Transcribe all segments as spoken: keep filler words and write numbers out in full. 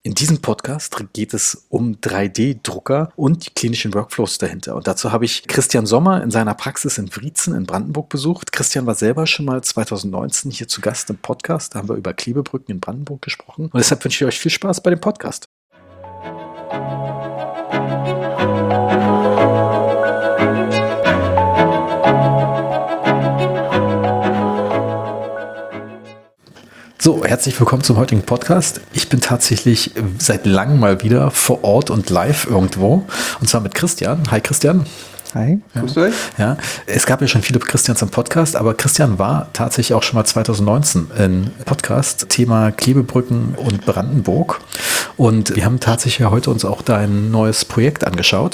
In diesem Podcast geht es um drei D-Drucker und die klinischen Workflows dahinter. Und dazu habe ich Christian Sommer in seiner Praxis in Wriezen in Brandenburg besucht. Christian war selber schon mal zwanzig neunzehn hier zu Gast im Podcast. Da haben wir über Klebebrücken in Brandenburg gesprochen. Und deshalb wünsche ich euch viel Spaß bei dem Podcast. So, herzlich willkommen zum heutigen Podcast. Ich bin tatsächlich seit langem mal wieder vor Ort und live irgendwo. Und zwar mit Christian. Hi Christian. Hi, grüßt ja. euch. Ja, es gab ja schon viele Christians im Podcast, aber Christian war tatsächlich auch schon mal zwanzig neunzehn im Podcast, Thema Klebebrücken und Brandenburg. Und wir haben tatsächlich ja heute uns auch dein neues Projekt angeschaut.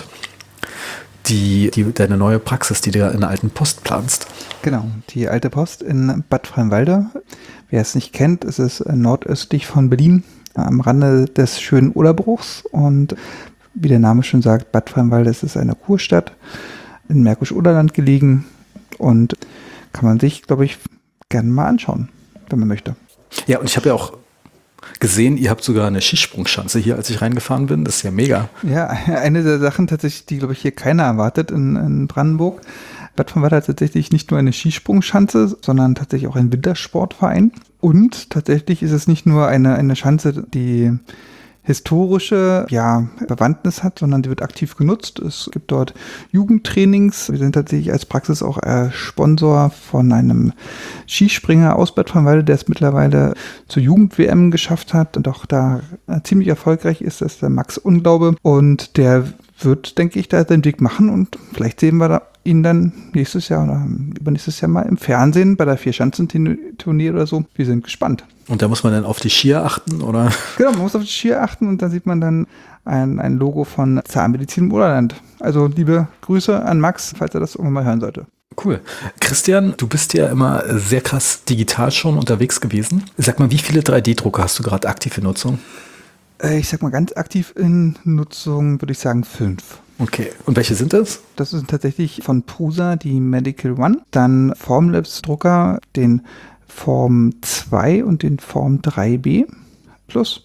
Die, die, deine neue Praxis, die du in der Alten Post planst. Genau, die Alte Post in Bad Freienwalde. Wer es nicht kennt, es ist nordöstlich von Berlin, am Rande des schönen Ulerbruchs. Und wie der Name schon sagt, Bad Freienwalde ist eine Kurstadt in Märkisch-Oderland gelegen und kann man sich, glaube ich, gerne mal anschauen, wenn man möchte. Ja, und ich habe ja auch gesehen, ihr habt sogar eine Skisprungschanze hier, als ich reingefahren bin. Das ist ja mega. Ja, eine der Sachen tatsächlich, die, glaube ich, hier keiner erwartet in, in Brandenburg. Bad Freienwalde hat tatsächlich nicht nur eine Skisprungschanze, sondern tatsächlich auch ein Wintersportverein. Und tatsächlich ist es nicht nur eine, eine Schanze, die historische ja, Bewandtnis hat, sondern die wird aktiv genutzt. Es gibt dort Jugendtrainings. Wir sind tatsächlich als Praxis auch äh, Sponsor von einem Skispringer aus Bad Freienwalde, der es mittlerweile zur Jugend-W M geschafft hat und auch da äh, ziemlich erfolgreich ist. Das ist der Max Unglaube. Und der wird, denke ich, da den Weg machen und vielleicht sehen wir da ihn dann nächstes Jahr oder übernächstes Jahr mal im Fernsehen bei der Vierschanzenturnier oder so. Wir sind gespannt. Und da muss man dann auf die Skier achten, oder? Genau, man muss auf die Skier achten und dann sieht man dann ein, ein Logo von Zahnmedizin im Oderland. Also liebe Grüße an Max, falls er das irgendwann mal hören sollte. Cool. Christian, du bist ja immer sehr krass digital schon unterwegs gewesen. Sag mal, wie viele drei D-Drucker hast du gerade aktiv in Nutzung? Ich sag mal, ganz aktiv in Nutzung würde ich sagen fünf. Okay, und welche sind das? Das sind tatsächlich von Prusa die Medical One, dann Formlabs Drucker, den Form zwei und den Form drei B Plus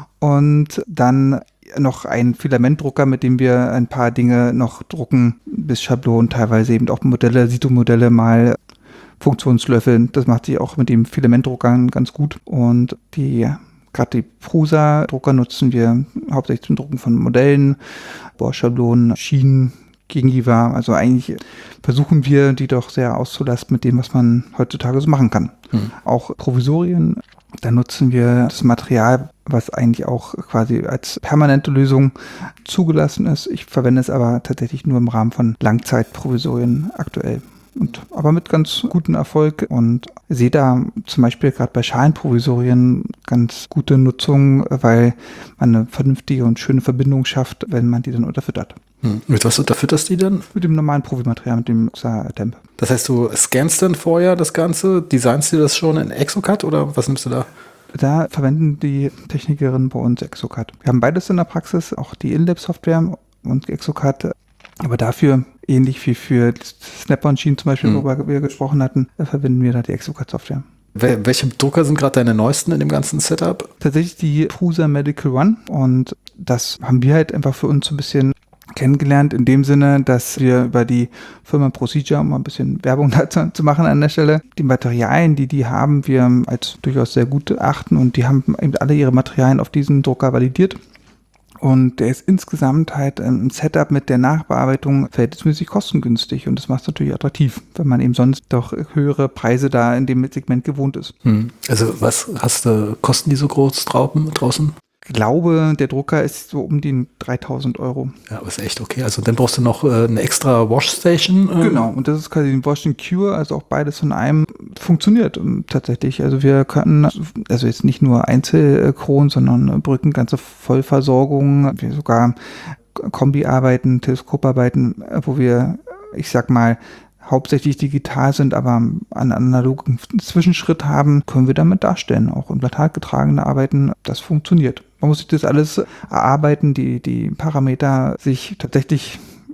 und dann noch ein Filamentdrucker, mit dem wir ein paar Dinge noch drucken, bis Schablonen, teilweise eben auch Modelle, Situ-Modelle mal Funktionslöffeln. Das macht sich auch mit dem Filamentdruckern ganz gut und die Gerade die Prusa-Drucker nutzen wir hauptsächlich zum Drucken von Modellen, Bohrschablonen, Schienen, Gegengiver. Also eigentlich versuchen wir, die doch sehr auszulasten mit dem, was man heutzutage so machen kann. Hm. Auch Provisorien, da nutzen wir das Material, was eigentlich auch quasi als permanente Lösung zugelassen ist. Ich verwende es aber tatsächlich nur im Rahmen von Langzeitprovisorien aktuell. Und, aber mit ganz gutem Erfolg und sehe da zum Beispiel gerade bei Schalenprovisorien ganz gute Nutzung, weil man eine vernünftige und schöne Verbindung schafft, wenn man die dann unterfüttert. Hm. Mit was unterfütterst du die denn? Mit dem normalen Provimaterial, mit dem Temp. Das heißt, du scannst dann vorher das Ganze, designst du das schon in Exocad oder was nimmst du da? Da verwenden die Technikerinnen bei uns Exocad. Wir haben beides in der Praxis, auch die InLab-Software und Exocad. Aber dafür, ähnlich wie für Snap-on-Schienen zum Beispiel, mhm. worüber wir gesprochen hatten, verwenden wir da die Exocad-Software. Wel- welche Drucker sind gerade deine neuesten in dem ganzen Setup? Tatsächlich die Prusa Medical One. Und das haben wir halt einfach für uns so ein bisschen kennengelernt, in dem Sinne, dass wir über die Firma Procedure, um mal ein bisschen Werbung dazu zu machen an der Stelle, die Materialien, die die haben, wir als durchaus sehr gut achten und die haben eben alle ihre Materialien auf diesen Drucker validiert. Und der ist insgesamt halt im Setup mit der Nachbearbeitung verhältnismäßig kostengünstig und das macht es natürlich attraktiv, wenn man eben sonst doch höhere Preise da in dem Segment gewohnt ist. Hm. Also was hast du, kosten die so groß draußen? Ich glaube, der Drucker ist so um die dreitausend Euro. Ja, aber ist echt okay. Also dann brauchst du noch äh, eine extra Washstation. Äh. Genau, und das ist quasi ein Wash and Cure, also auch beides von einem funktioniert um, tatsächlich. Also wir können, also jetzt nicht nur Einzelkronen, sondern Brücken, ganze Vollversorgung, wir sogar Kombiarbeiten, Teleskoparbeiten, wo wir, ich sag mal, hauptsächlich digital sind, aber einen analogen Zwischenschritt haben, können wir damit darstellen. Auch im Plakat getragene Arbeiten, das funktioniert. Man muss sich das alles erarbeiten, die, die Parameter sich tatsächlich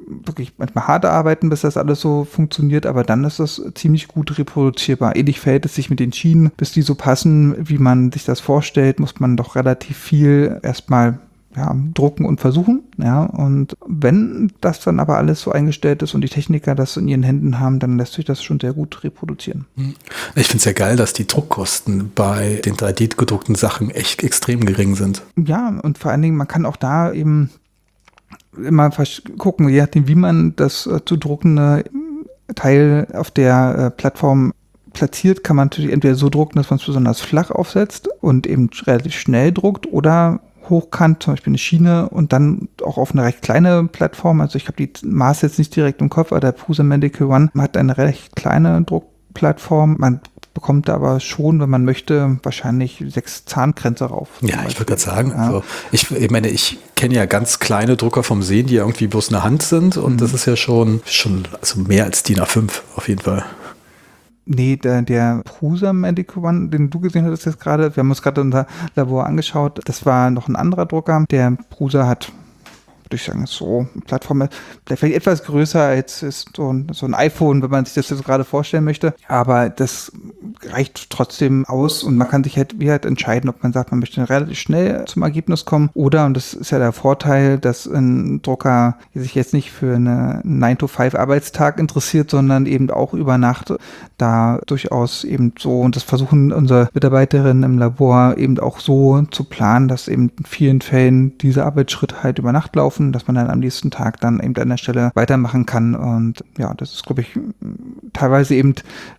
wirklich manchmal hart arbeiten, bis das alles so funktioniert, aber dann ist das ziemlich gut reproduzierbar. Ähnlich verhält es sich mit den Schienen, bis die so passen, wie man sich das vorstellt, muss man doch relativ viel erstmal ja, drucken und versuchen, ja, und wenn das dann aber alles so eingestellt ist und die Techniker das in ihren Händen haben, dann lässt sich das schon sehr gut reproduzieren. Ich finde es ja geil, dass die Druckkosten bei den drei D gedruckten Sachen echt extrem gering sind. Ja, und vor allen Dingen, man kann auch da eben immer gucken, je nachdem, wie man das äh, zu druckende Teil auf der äh, Plattform platziert, kann man natürlich entweder so drucken, dass man es besonders flach aufsetzt und eben relativ schnell druckt oder hochkant, zum Beispiel eine Schiene und dann auch auf eine recht kleine Plattform. Also ich habe die Maße jetzt nicht direkt im Kopf, aber der Prusa Medical One hat eine recht kleine Druckplattform. Man bekommt da aber schon, wenn man möchte, wahrscheinlich sechs Zahnkränze rauf. Ja, ich würde gerade sagen, ja. also ich, ich meine, ich kenne ja ganz kleine Drucker vom Sehen, die ja irgendwie bloß eine Hand sind und mhm. das ist ja schon, schon also mehr als D I N A fünf auf jeden Fall. Nee, der, der Prusa Medical One, den du gesehen hattest jetzt gerade, wir haben uns gerade unser Labor angeschaut, das war noch ein anderer Drucker. Der Prusa hat, würde ich sagen, so eine Plattform, vielleicht etwas größer als ist so ein, so ein iPhone, wenn man sich das jetzt gerade vorstellen möchte. Aber das reicht trotzdem aus und man kann sich halt, wie halt entscheiden, ob man sagt, man möchte relativ schnell zum Ergebnis kommen oder, und das ist ja der Vorteil, dass ein Drucker sich jetzt nicht für einen nine to five Arbeitstag interessiert, sondern eben auch über Nacht da durchaus eben so, und das versuchen unsere Mitarbeiterinnen im Labor eben auch so zu planen, dass eben in vielen Fällen diese Arbeitsschritte halt über Nacht laufen, dass man dann am nächsten Tag dann eben an der Stelle weitermachen kann. Und ja, das ist, glaube ich, teilweise eben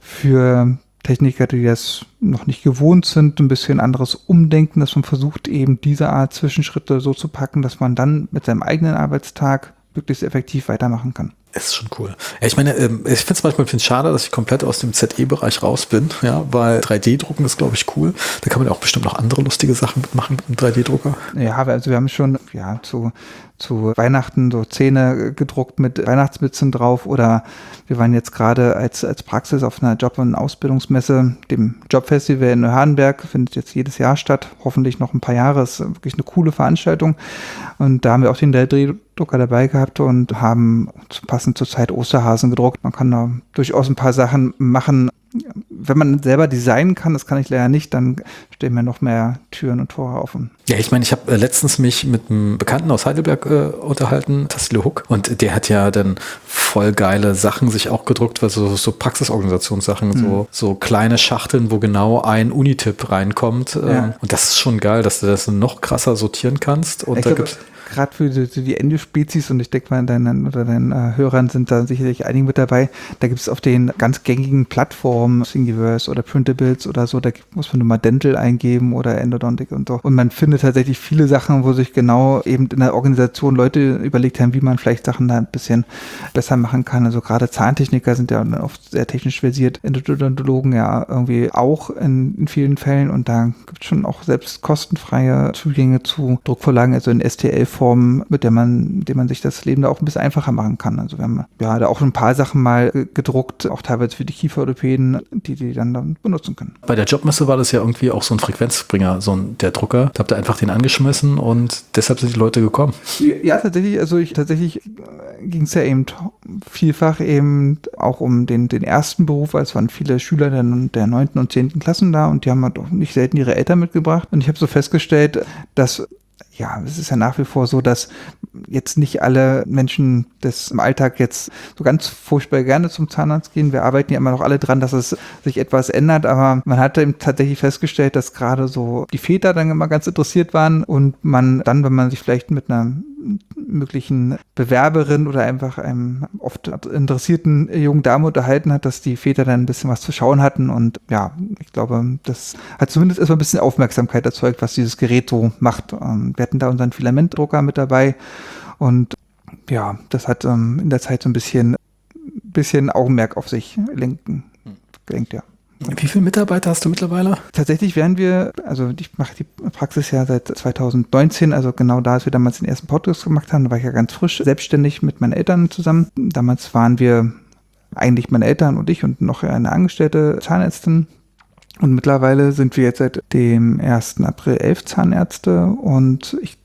für Techniker, die das noch nicht gewohnt sind, ein bisschen anderes Umdenken, dass man versucht, eben diese Art Zwischenschritte so zu packen, dass man dann mit seinem eigenen Arbeitstag wirklich effektiv weitermachen kann. Das ist schon cool. Ja, ich meine, ich finde es manchmal find's schade, dass ich komplett aus dem Z E-Bereich raus bin, ja, weil drei D-Drucken ist, glaube ich, cool. Da kann man ja auch bestimmt noch andere lustige Sachen mitmachen mit einem drei D-Drucker. Ja, also wir haben schon ja zu, zu Weihnachten so Zähne gedruckt mit Weihnachtsmützen drauf, oder wir waren jetzt gerade als, als Praxis auf einer Job- und Ausbildungsmesse, dem Jobfestival in Neuhardenberg, findet jetzt jedes Jahr statt, hoffentlich noch ein paar Jahre, ist wirklich eine coole Veranstaltung, und da haben wir auch den drei D-Drucker dabei gehabt und haben passend zur Zeit Osterhasen gedruckt. Man kann da durchaus ein paar Sachen machen. Wenn man selber designen kann, das kann ich leider nicht, dann stehen mir noch mehr Türen und Tore offen. Ja, ich meine, ich habe äh, letztens mich mit einem Bekannten aus Heidelberg äh, unterhalten, Tassilo Huck, und der hat ja dann voll geile Sachen sich auch gedruckt, also so Praxisorganisationssachen, hm. so, so kleine Schachteln, wo genau ein Unitipp reinkommt. Äh, ja. Und das ist schon geil, dass du das noch krasser sortieren kannst. Und ich da glaube, gibt's gerade für die, die Endspezies, und ich denke mal, deinen oder deinen äh, Hörern sind da sicherlich einige mit dabei, da gibt es auf den ganz gängigen Plattformen, Thingiverse oder Printables oder so, da muss man nur mal Dental eingeben oder Endodontic und so. Und man findet tatsächlich viele Sachen, wo sich genau eben in der Organisation Leute überlegt haben, wie man vielleicht Sachen da ein bisschen besser machen kann. Also gerade Zahntechniker sind ja oft sehr technisch versiert, Endodontologen ja irgendwie auch in, in vielen Fällen, und da gibt es schon auch selbst kostenfreie Zugänge zu Druckvorlagen, also in S T L Form, mit der man, mit der man sich das Leben da auch ein bisschen einfacher machen kann. Also wir haben ja da auch ein paar Sachen mal gedruckt, auch teilweise für die Kieferorthopäden, die die dann, dann benutzen können. Bei der Jobmesse war das ja irgendwie auch so ein Frequenzbringer, so ein, der Drucker. Da habt ihr einfach den angeschmissen und deshalb sind die Leute gekommen. Ja, tatsächlich, also ich tatsächlich ging es ja eben vielfach eben auch um den, den ersten Beruf, weil es waren viele Schüler der, der neunten und zehnten Klassen da, und die haben halt auch nicht selten ihre Eltern mitgebracht. Und ich habe so festgestellt, dass ja, es ist ja nach wie vor so, dass jetzt nicht alle Menschen des im Alltag jetzt so ganz furchtbar gerne zum Zahnarzt gehen. Wir arbeiten ja immer noch alle dran, dass es sich etwas ändert, aber man hat eben tatsächlich festgestellt, dass gerade so die Väter dann immer ganz interessiert waren, und man dann, wenn man sich vielleicht mit einer möglichen Bewerberin oder einfach einem oft interessierten jungen Dame unterhalten hat, dass die Väter dann ein bisschen was zu schauen hatten, und ja, ich glaube, das hat zumindest erstmal ein bisschen Aufmerksamkeit erzeugt, was dieses Gerät so macht. Wir hatten da unseren Filamentdrucker mit dabei, und ja, das hat ähm, in der Zeit so ein bisschen, bisschen Augenmerk auf sich lenken, gelenkt, ja. Wie viele Mitarbeiter hast du mittlerweile? Tatsächlich werden wir, also ich mache die Praxis ja seit zwanzig neunzehn, also genau da, als wir damals den ersten Podcast gemacht haben, da war ich ja ganz frisch selbstständig mit meinen Eltern zusammen. Damals waren wir eigentlich meine Eltern und ich und noch eine angestellte Zahnärztin. Und mittlerweile sind wir jetzt seit dem ersten April elf Zahnärzte, und ich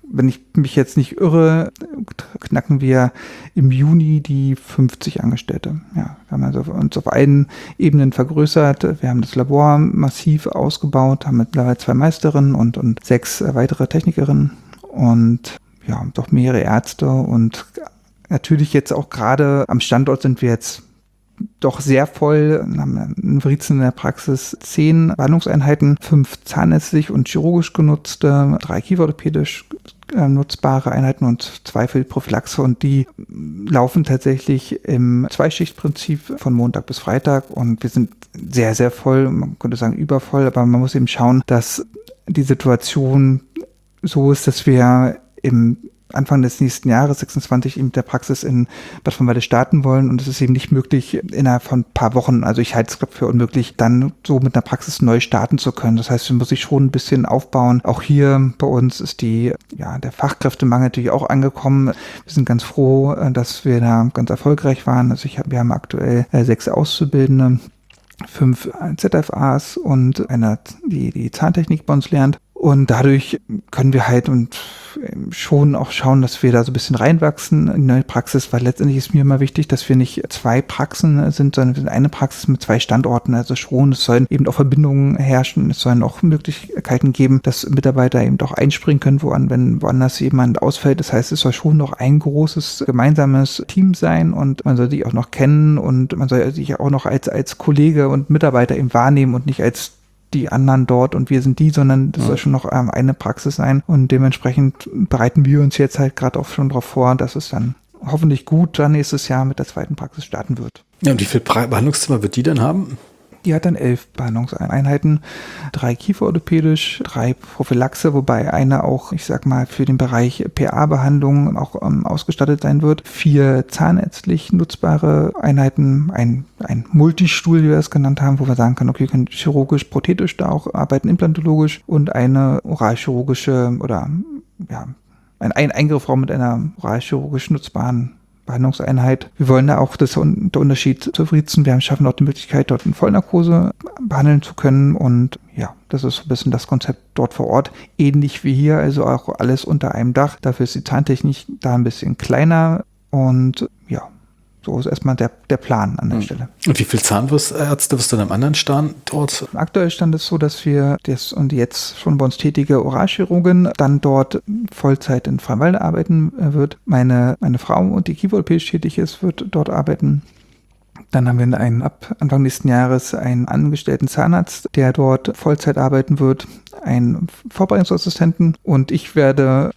wenn ich mich jetzt nicht irre, knacken wir im Juni die fünfzig Angestellte. Ja, wir haben also uns auf allen Ebenen vergrößert. Wir haben das Labor massiv ausgebaut, haben mittlerweile zwei Meisterinnen und, und sechs weitere Technikerinnen und ja, doch mehrere Ärzte und natürlich jetzt auch gerade am Standort sind wir jetzt doch sehr voll, haben in Wriezen in der Praxis zehn Behandlungseinheiten, fünf zahnärztlich und chirurgisch genutzte, drei kieferorthopädisch äh, nutzbare Einheiten und zwei für die Prophylaxe und die laufen tatsächlich im Zweischichtprinzip von Montag bis Freitag und wir sind sehr, sehr voll, man könnte sagen übervoll, aber man muss eben schauen, dass die Situation so ist, dass wir im Anfang des nächsten Jahres, sechsundzwanzig, mit der Praxis in Bad von Walde starten wollen und es ist eben nicht möglich, innerhalb von ein paar Wochen, also ich halte es für unmöglich, dann so mit einer Praxis neu starten zu können. Das heißt, wir müssen sich schon ein bisschen aufbauen. Auch hier bei uns ist die, ja, der Fachkräftemangel natürlich auch angekommen. Wir sind ganz froh, dass wir da ganz erfolgreich waren. Also ich hab, wir haben aktuell äh, sechs Auszubildende, fünf Z F As und einer, die die Zahntechnik bei uns lernt. Und dadurch können wir halt und schon auch schauen, dass wir da so ein bisschen reinwachsen in die neue Praxis, weil letztendlich ist mir immer wichtig, dass wir nicht zwei Praxen sind, sondern wir sind eine Praxis mit zwei Standorten. Also schon, es sollen eben auch Verbindungen herrschen, es sollen auch Möglichkeiten geben, dass Mitarbeiter eben auch einspringen können, woan, wenn woanders jemand ausfällt. Das heißt, es soll schon noch ein großes gemeinsames Team sein und man soll sich auch noch kennen und man soll sich auch noch als, als Kollege und Mitarbeiter eben wahrnehmen und nicht als die anderen dort und wir sind die, sondern das ja. soll schon noch ähm, eine Praxis sein und dementsprechend bereiten wir uns jetzt halt gerade auch schon darauf vor, dass es dann hoffentlich gut dann nächstes Jahr mit der zweiten Praxis starten wird. Ja, und wie viele Behandlungszimmer wird die dann haben? Die hat dann elf Behandlungseinheiten, drei kieferorthopädisch, drei Prophylaxe, wobei eine auch, ich sag mal, für den Bereich P A-Behandlung auch ähm, ausgestattet sein wird. Vier zahnärztlich nutzbare Einheiten, ein, ein Multistuhl, wie wir es genannt haben, wo wir sagen können, okay, wir können chirurgisch, prothetisch da auch arbeiten, implantologisch und eine oralchirurgische oder ja, ein, ein Eingriffraum mit einer oralchirurgisch nutzbaren Behandlungseinheit. Wir wollen da auch das, der Unterschied zu Wriezen. Wir schaffen auch die Möglichkeit, dort in Vollnarkose behandeln zu können. Und ja, das ist so ein bisschen das Konzept dort vor Ort. Ähnlich wie hier, also auch alles unter einem Dach. Dafür ist die Zahntechnik da ein bisschen kleiner. Und ja, so ist erstmal der, der Plan an der mhm. Stelle. Und wie viele Zahnärzte wirst du an einem anderen Standort? Aktuell stand es so, dass wir das und jetzt schon bei uns tätige Oralchirurgin dann dort Vollzeit in Freiwalde arbeiten wird. Meine, meine Frau und die kieferorthopädisch tätig ist, wird dort arbeiten. Dann haben wir einen, ab Anfang nächsten Jahres einen angestellten Zahnarzt, der dort Vollzeit arbeiten wird, einen Vorbereitungsassistenten und ich werde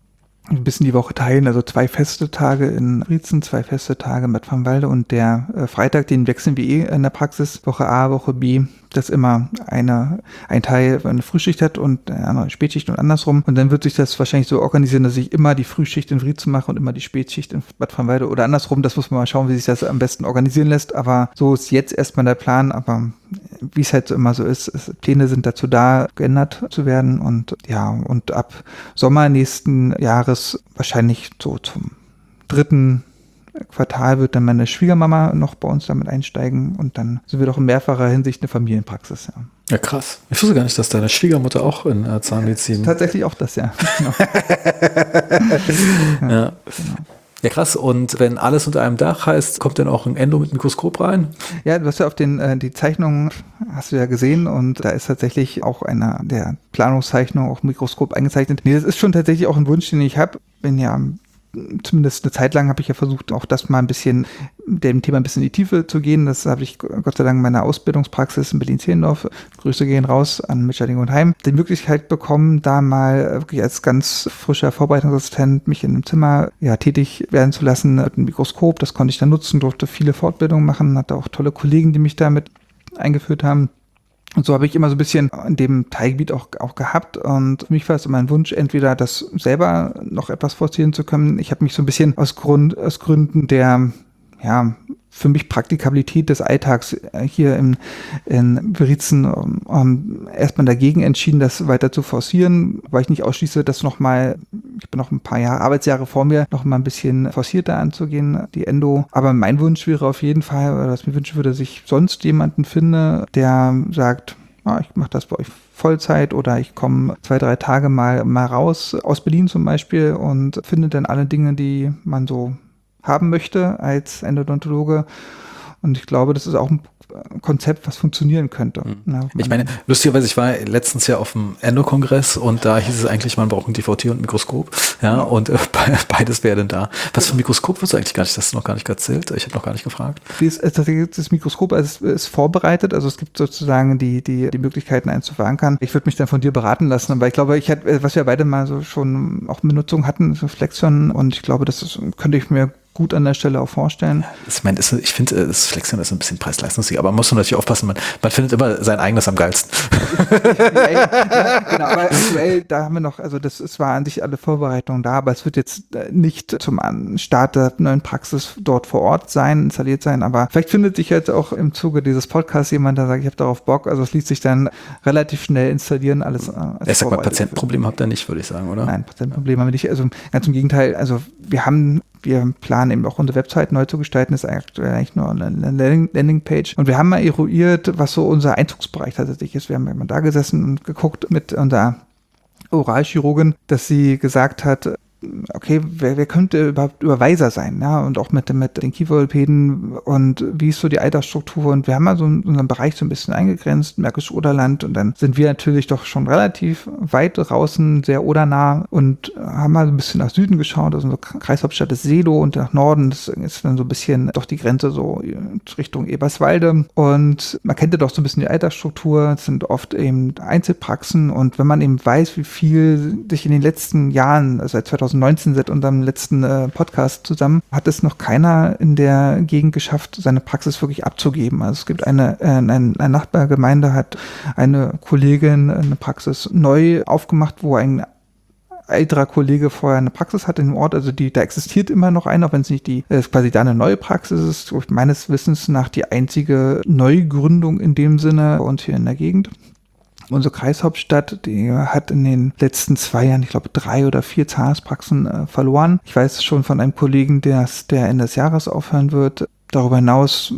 ein bisschen die Woche teilen, also zwei feste Tage in Wriezen, zwei feste Tage in Bad von Walde und der äh, Freitag, den wechseln wir eh in der Praxis, Woche A, Woche B, dass immer eine, ein Teil eine Frühschicht hat und eine andere Spätschicht und andersrum und dann wird sich das wahrscheinlich so organisieren, dass ich immer die Frühschicht in Wriezen mache und immer die Spätschicht in Bad von Walde oder andersrum, das muss man mal schauen, wie sich das am besten organisieren lässt, aber so ist jetzt erstmal der Plan, aber wie es halt so immer so ist, es, Pläne sind dazu da, geändert zu werden und ja, und ab Sommer nächsten Jahres wahrscheinlich so zum dritten Quartal wird dann meine Schwiegermama noch bei uns damit einsteigen und dann sind wir doch in mehrfacher Hinsicht eine Familienpraxis. Ja, ja krass. Ich wusste gar nicht, dass deine Schwiegermutter auch in äh, Zahnmedizin... Ja, tatsächlich auch das, ja. Genau. ja, ja. Genau. Ja, krass. Und wenn alles unter einem Dach heißt, kommt dann auch ein Endo mit Mikroskop rein? Ja, du hast ja auf den, äh, die Zeichnungen hast du ja gesehen und da ist tatsächlich auch einer der Planungszeichnungen auch Mikroskop eingezeichnet. Nee, das ist schon tatsächlich auch ein Wunsch, den ich habe. Bin ja zumindest eine Zeit lang habe ich ja versucht, auch das mal ein bisschen, dem Thema ein bisschen in die Tiefe zu gehen. Das habe ich Gott sei Dank in meiner Ausbildungspraxis in Berlin-Zehlendorf, Grüße gehen raus an Mitscherding und Heim, die Möglichkeit bekommen, da mal wirklich als ganz frischer Vorbereitungsassistent mich in einem Zimmer ja, tätig werden zu lassen mit einem Mikroskop. Das konnte ich dann nutzen, durfte viele Fortbildungen machen, hatte auch tolle Kollegen, die mich damit eingeführt haben. Und so habe ich immer so ein bisschen in dem Teilgebiet auch, auch gehabt und für mich war es immer ein Wunsch, entweder das selber noch etwas forcieren zu können. Ich habe mich so ein bisschen aus Grund, aus Gründen der, ja, für mich Praktikabilität des Alltags hier in, in Wriezen um, um, erstmal dagegen entschieden, das weiter zu forcieren, weil ich nicht ausschließe, das nochmal, ich bin noch ein paar Jahre, Arbeitsjahre vor mir, noch mal ein bisschen forcierter anzugehen, die Endo. Aber mein Wunsch wäre auf jeden Fall, oder was ich mir wünschen würde, dass ich sonst jemanden finde, der sagt, ah, ich mache das bei euch Vollzeit oder ich komme zwei, drei Tage mal, mal raus, aus Berlin zum Beispiel, und finde dann alle Dinge, die man so haben möchte als Endodontologe. Und ich glaube, das ist auch ein Konzept, was funktionieren könnte. Mhm. Ja, ich meine, lustigerweise, ich war letztens ja auf dem Endo-Kongress und da hieß es eigentlich, man braucht ein D V T und ein Mikroskop. Ja, und äh, beides wäre denn da. Was für ein Mikroskop wirst du eigentlich gar nicht? Das hast du noch gar nicht erzählt. Ich habe noch gar nicht gefragt. Das, das Mikroskop ist, ist vorbereitet, also es gibt sozusagen die, die, die Möglichkeiten, eins zu verankern. Ich würde mich dann von dir beraten lassen, aber ich glaube, ich hätte, was wir beide mal so schon auch in Benutzung hatten, so Flexion, und ich glaube, das ist, könnte ich mir gut an der Stelle auch vorstellen. Ich meine, ich finde, das Flexion ist ein bisschen preis-leistungsfähig, aber man muss natürlich aufpassen, man, man findet immer sein eigenes am geilsten. ja, genau, aber aktuell, da haben wir noch, also das es war an sich alle Vorbereitungen da, aber es wird jetzt nicht zum Start der neuen Praxis dort vor Ort sein, installiert sein, aber vielleicht findet sich jetzt auch im Zuge dieses Podcasts jemand, der sagt, ich habe darauf Bock, also es ließ sich dann relativ schnell installieren, alles. Ich sag mal, Patientenproblem habt ihr nicht, würde ich sagen, oder? Nein, Patientenproblem haben wir nicht, also ganz im Gegenteil, also wir haben Wir planen eben auch unsere Website neu zu gestalten, das ist aktuell eigentlich nur eine Landingpage. Und wir haben mal eruiert, was so unser Einzugsbereich tatsächlich ist. Wir haben immer da gesessen und geguckt mit unserer Oralchirurgin, dass sie gesagt hat, okay, wer, wer könnte überhaupt Überweiser sein, ja, und auch mit, mit den Kieferorthopäden und wie ist so die Altersstruktur, und wir haben mal so unseren Bereich so ein bisschen eingegrenzt, Märkisches Oderland, und dann sind wir natürlich doch schon relativ weit draußen, sehr odernah, und haben mal so ein bisschen nach Süden geschaut, also unsere Kreishauptstadt ist Seelow, und nach Norden das ist dann so ein bisschen doch die Grenze so Richtung Eberswalde, und man kennt ja doch so ein bisschen die Altersstruktur, es sind oft eben Einzelpraxen, und wenn man eben weiß, wie viel sich in den letzten Jahren, also seit zweitausendneunzehn seit unserem letzten äh, Podcast zusammen, hat es noch keiner in der Gegend geschafft, seine Praxis wirklich abzugeben. Also es gibt eine, äh, eine, eine Nachbargemeinde hat eine Kollegin eine Praxis neu aufgemacht, wo ein älterer Kollege vorher eine Praxis hat in dem Ort, also die, da existiert immer noch eine, auch wenn es nicht die, äh, quasi da eine neue Praxis ist, meines Wissens nach die einzige Neugründung in dem Sinne bei uns hier in der Gegend. Unsere Kreishauptstadt, die hat in den letzten zwei Jahren, ich glaube, drei oder vier Zahnarztpraxen äh, verloren. Ich weiß schon von einem Kollegen, der, der Ende des Jahres aufhören wird. Darüber hinaus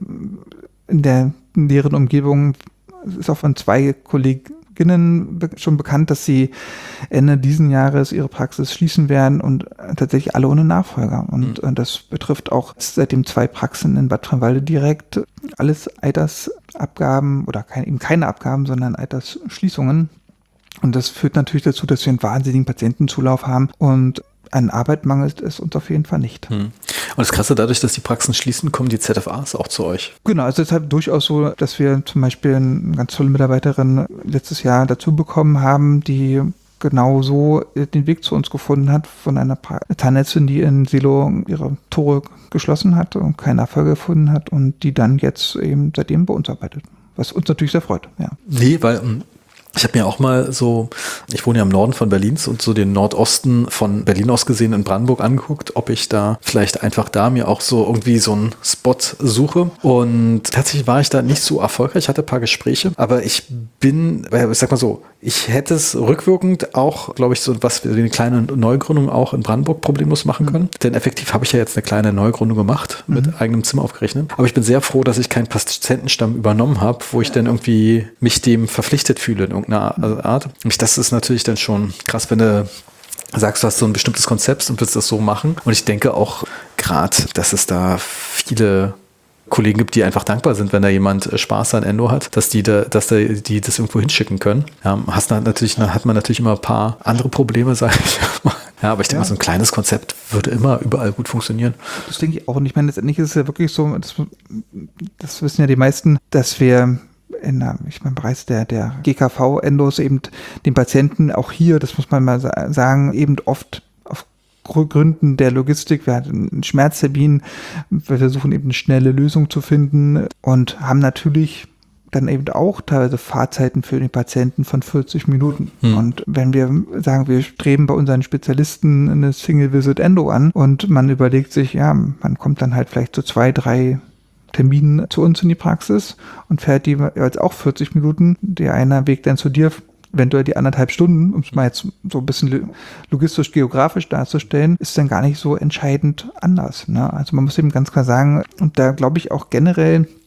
in der näheren Umgebung ist auch von zwei Kolleginnen schon bekannt, dass sie Ende diesen Jahres ihre Praxis schließen werden, und tatsächlich alle ohne Nachfolger. Und mhm. das betrifft auch seitdem zwei Praxen in Bad Freienwalde direkt. Alles Altersabgaben oder keine, eben keine Abgaben, sondern Altersschließungen. Und das führt natürlich dazu, dass wir einen wahnsinnigen Patientenzulauf haben, und an Arbeit mangelt es uns auf jeden Fall nicht. Hm. Und das Krasse, dadurch, dass die Praxen schließen, kommen die Z F As auch zu euch? Genau, also es ist halt durchaus so, dass wir zum Beispiel eine ganz tolle Mitarbeiterin letztes Jahr dazu bekommen haben, die genau so den Weg zu uns gefunden hat, von einer Zahnärztin, die in Seelow ihre Tore geschlossen hat und keine Erfolge gefunden hat, und die dann jetzt eben seitdem bei uns arbeitet. Was uns natürlich sehr freut, ja. Nee, weil ich habe mir auch mal so, ich wohne ja im Norden von Berlins, und so den Nordosten von Berlin aus gesehen in Brandenburg angeguckt, ob ich da vielleicht einfach da mir auch so irgendwie so einen Spot suche. Und tatsächlich war ich da nicht so erfolgreich, hatte ein paar Gespräche, aber ich bin, ich sag mal so, ich hätte es rückwirkend auch, glaube ich, so was wie eine kleine Neugründung auch in Brandenburg problemlos machen können. Mhm. Denn effektiv habe ich ja jetzt eine kleine Neugründung gemacht, mit mhm. eigenem Zimmer aufgerechnet. Aber ich bin sehr froh, dass ich keinen Patientenstamm übernommen habe, wo ich dann irgendwie mich dem verpflichtet fühle in irgendeiner Art. Und das ist natürlich dann schon krass, wenn du sagst, du hast so ein bestimmtes Konzept und willst das so machen. Und ich denke auch gerade, dass es da viele Kollegen gibt, die einfach dankbar sind, wenn da jemand Spaß an Endo hat, dass die da, dass da, die das irgendwo hinschicken können. Ja, hast dann natürlich, hat man natürlich immer ein paar andere Probleme, sage ich mal. Ja, aber ich denke ja. mal, so ein kleines Konzept würde immer überall gut funktionieren. Das denke ich auch. Und ich meine, letztendlich ist es ja wirklich so, das, das wissen ja die meisten, dass wir in der, ich meine, bereits der, der G K V-Endos eben den Patienten auch hier, das muss man mal sagen, eben oft auf Gründen der Logistik, wir hatten einen Schmerztermin, wir versuchen eben eine schnelle Lösung zu finden und haben natürlich dann eben auch teilweise Fahrzeiten für den Patienten von vierzig Minuten. Hm. Und wenn wir sagen, wir streben bei unseren Spezialisten eine Single-Visit-Endo an und man überlegt sich, ja, man kommt dann halt vielleicht zu zwei, drei Terminen zu uns in die Praxis und fährt die jetzt auch vierzig Minuten. Der eine Weg dann zu dir, eventuell die anderthalb Stunden, um es mal jetzt so ein bisschen logistisch-geografisch darzustellen, ist dann gar nicht so entscheidend anders. Ne? Also man muss eben ganz klar sagen, und da glaube ich auch generell,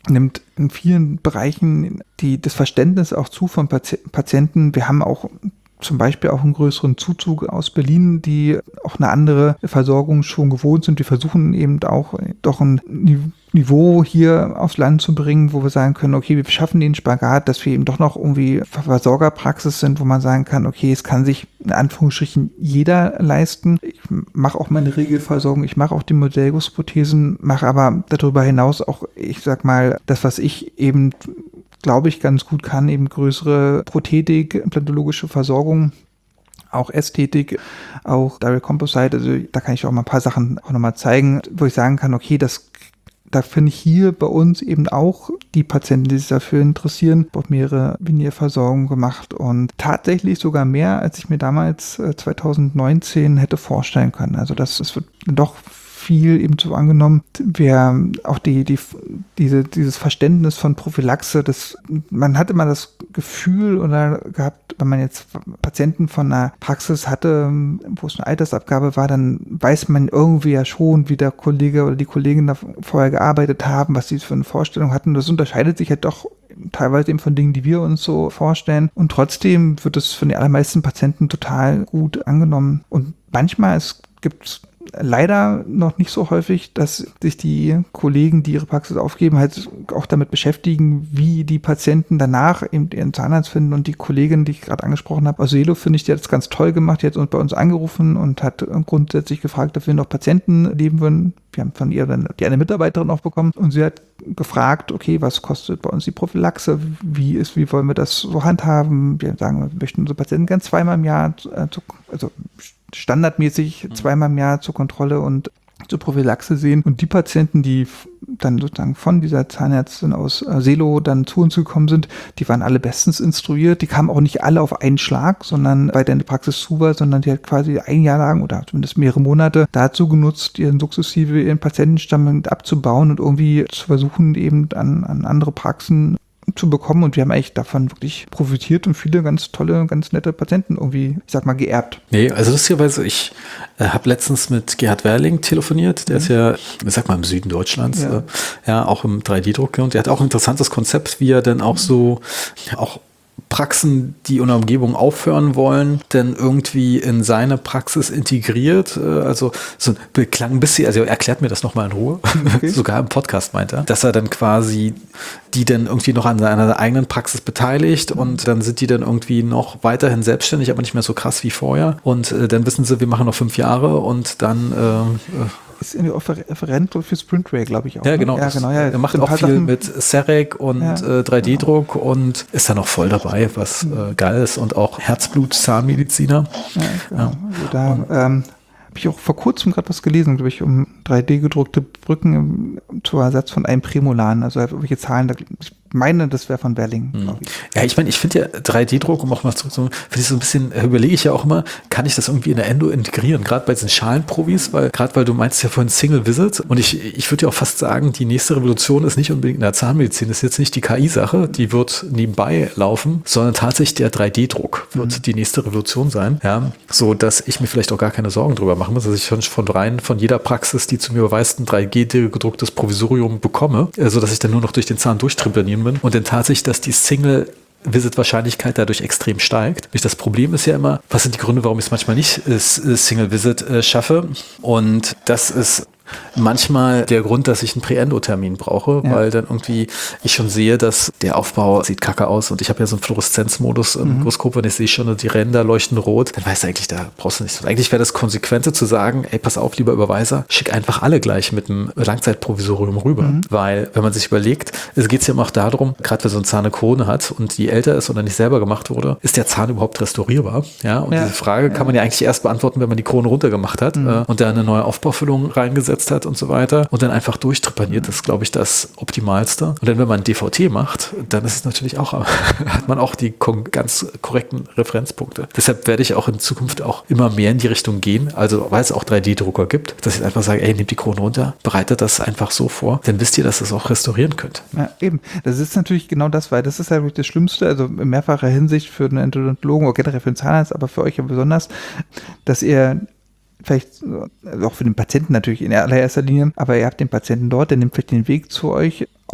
nimmt in vielen Bereichen die, das Verständnis auch zu von Pati- Patienten. Wir haben auch zum Beispiel auch einen größeren Zuzug aus Berlin, die auch eine andere Versorgung schon gewohnt sind. Wir versuchen eben auch doch ein Niveau hier aufs Land zu bringen, wo wir sagen können, okay, wir schaffen den Spagat, dass wir eben doch noch irgendwie Versorgerpraxis sind, wo man sagen kann, okay, es kann sich in Anführungsstrichen jeder leisten. Ich mache auch meine Regelversorgung, ich mache auch die Modellgussprothesen, mache aber darüber hinaus auch, ich sag mal, das, was ich eben glaube ich, ganz gut kann, eben größere Prothetik, implantologische Versorgung, auch Ästhetik, auch Direct Composite, also da kann ich auch mal ein paar Sachen auch nochmal zeigen, wo ich sagen kann, okay, das da finde ich hier bei uns eben auch die Patienten, die sich dafür interessieren, auch mehrere Vinierversorgungen gemacht und tatsächlich sogar mehr, als ich mir damals äh, zwanzig neunzehn hätte vorstellen können. Also das, das wird doch viel eben so angenommen. Wer auch die, die, diese, dieses Verständnis von Prophylaxe, das, man hatte immer das Gefühl oder gehabt, wenn man jetzt Patienten von einer Praxis hatte, wo es eine Altersabgabe war, dann weiß man irgendwie ja schon, wie der Kollege oder die Kollegin da vorher gearbeitet haben, was sie für eine Vorstellung hatten. Das unterscheidet sich ja doch teilweise eben von Dingen, die wir uns so vorstellen. Und trotzdem wird es von den allermeisten Patienten total gut angenommen. Und manchmal es gibt leider noch nicht so häufig, dass sich die Kollegen, die ihre Praxis aufgeben, halt auch damit beschäftigen, wie die Patienten danach eben ihren Zahnarzt finden. Und die Kollegin, die ich gerade angesprochen habe, aus Selo, finde ich, die hat das ganz toll gemacht. Die hat uns bei uns angerufen und hat grundsätzlich gefragt, ob wir noch Patienten leben würden. Wir haben von ihr dann die eine Mitarbeiterin auch bekommen und sie hat gefragt, okay, was kostet bei uns die Prophylaxe? Wie ist, wie wollen wir das so handhaben? Wir sagen, wir möchten unsere Patienten gern zweimal im Jahr, äh, zu, also standardmäßig zweimal im Jahr zur Kontrolle und zur Prophylaxe sehen. Und die Patienten, die dann sozusagen von dieser Zahnärztin aus Selo dann zu uns gekommen sind, die waren alle bestens instruiert. Die kamen auch nicht alle auf einen Schlag, sondern weil deine Praxis zu war, sondern die hat quasi ein Jahr lang oder zumindest mehrere Monate dazu genutzt, ihren sukzessive ihren Patientenstamm abzubauen und irgendwie zu versuchen, eben an, an andere Praxen zu bekommen. Und wir haben eigentlich davon wirklich profitiert und viele ganz tolle, ganz nette Patienten irgendwie, ich sag mal, geerbt. Nee, also lustigerweise, ich äh, habe letztens mit Gerhard Werling telefoniert, der mhm. ist ja, ich sag mal, im Süden Deutschlands, ja, äh, ja auch im drei D Druck, und der hat auch ein interessantes Konzept, wie er dann auch so, auch Praxen, die in der Umgebung aufhören wollen, denn irgendwie in seine Praxis integriert. Also so klang ein bisschen, also er erklärt mir das nochmal in Ruhe, okay. Sogar im Podcast meint er, dass er dann quasi die dann irgendwie noch an seiner eigenen Praxis beteiligt und dann sind die dann irgendwie noch weiterhin selbstständig, aber nicht mehr so krass wie vorher. Und äh, dann wissen sie, wir machen noch fünf Jahre und dann äh, ist irgendwie auch Referent für Sprintray, glaube ich auch. Ja, genau. Ne? Ja, genau ja. Er macht auch viel Sachen mit Serec und ja, äh, drei D Druck genau. Und ist da noch voll dabei, was äh, geil ist, und auch Herzblut-Zahnmediziner. Ja, genau. Ja. Also da ähm, habe ich auch vor kurzem gerade was gelesen, glaube ich, um drei D gedruckte Brücken im, zum Ersatz von einem Prämolaren. Also irgendwelche Zahlen, da, ich meine, das wäre von Werling, glaube ich. Ja, ich meine, ich finde ja drei D Druck, um auch mal zurückzukommen, finde ich so ein bisschen, überlege ich ja auch immer, kann ich das irgendwie in der Endo integrieren, gerade bei diesen Schalenprovis, weil gerade weil du meinst ja vorhin Single Visit, und ich, ich würde ja auch fast sagen, die nächste Revolution ist nicht unbedingt in der Zahnmedizin, das ist jetzt nicht die K I-Sache, die wird nebenbei laufen, sondern tatsächlich der drei D Druck wird mhm. die nächste Revolution sein, ja, so dass ich mir vielleicht auch gar keine Sorgen drüber machen muss, dass ich schon von rein von jeder Praxis, die zu mir überweist, ein drei D gedrucktes Provisorium bekomme, so dass ich dann nur noch durch den Zahn durchtrippelnieren bin, und dann tatsächlich, dass die Single Visit-Wahrscheinlichkeit dadurch extrem steigt. Das Problem ist ja immer, was sind die Gründe, warum ich es manchmal nicht äh, Single Visit äh, schaffe? Und das ist manchmal der Grund, dass ich einen Prä-Endo-Termin brauche, ja. weil dann irgendwie ich schon sehe, dass der Aufbau sieht kacke aus, und ich habe ja so einen Fluoreszenzmodus im mhm. Mikroskop, wenn ich sehe schon, die Ränder leuchten rot, dann weißt du eigentlich, da brauchst du nicht so. Eigentlich wäre das Konsequente zu sagen, ey, pass auf, lieber Überweiser, schick einfach alle gleich mit einem Langzeitprovisorium rüber, mhm. weil, wenn man sich überlegt, es geht ja immer auch darum, gerade wenn so ein Zahn eine Krone hat und die älter ist oder nicht selber gemacht wurde, ist der Zahn überhaupt restaurierbar? Ja, und ja. diese Frage kann man ja eigentlich erst beantworten, wenn man die Krone runtergemacht hat mhm. äh, und da eine neue Aufbaufüllung reingesetzt hat und so weiter und dann einfach durchtrepaniert. Das ist, glaube ich, das Optimalste. Und dann, wenn man D V T macht, dann ist es natürlich auch, hat man auch die ganz korrekten Referenzpunkte. Deshalb werde ich auch in Zukunft auch immer mehr in die Richtung gehen, also weil es auch drei D Drucker gibt, dass ich einfach sage, ey, nehmt die Krone runter, bereitet das einfach so vor, dann wisst ihr, dass ihr es auch restaurieren könnt. Ja, eben. Das ist natürlich genau das, weil das ist ja wirklich das Schlimmste, also in mehrfacher Hinsicht für einen Endodontologen oder generell für einen Zahnarzt, aber für euch ja besonders, dass ihr vielleicht auch für den Patienten natürlich in allererster Linie, aber ihr habt den Patienten dort, der nimmt vielleicht den Weg zu euch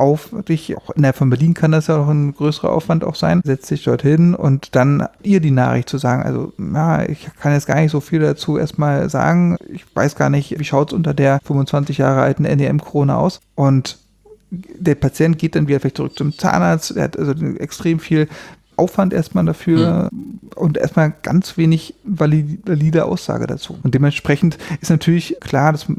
aufwendig. Auch innerhalb von Berlin kann das ja auch ein größerer Aufwand auch sein. Setzt sich dorthin und dann ihr die Nachricht zu sagen, also ja, ich kann jetzt gar nicht so viel dazu erstmal sagen. Ich weiß gar nicht, wie schaut es unter der fünfundzwanzig Jahre alten N E M-Krone aus. Und der Patient geht dann wieder vielleicht zurück zum Zahnarzt. Er hat also extrem viel Aufwand erstmal dafür mhm. und erstmal ganz wenig valide, valide Aussage dazu. Und dementsprechend ist natürlich klar, dass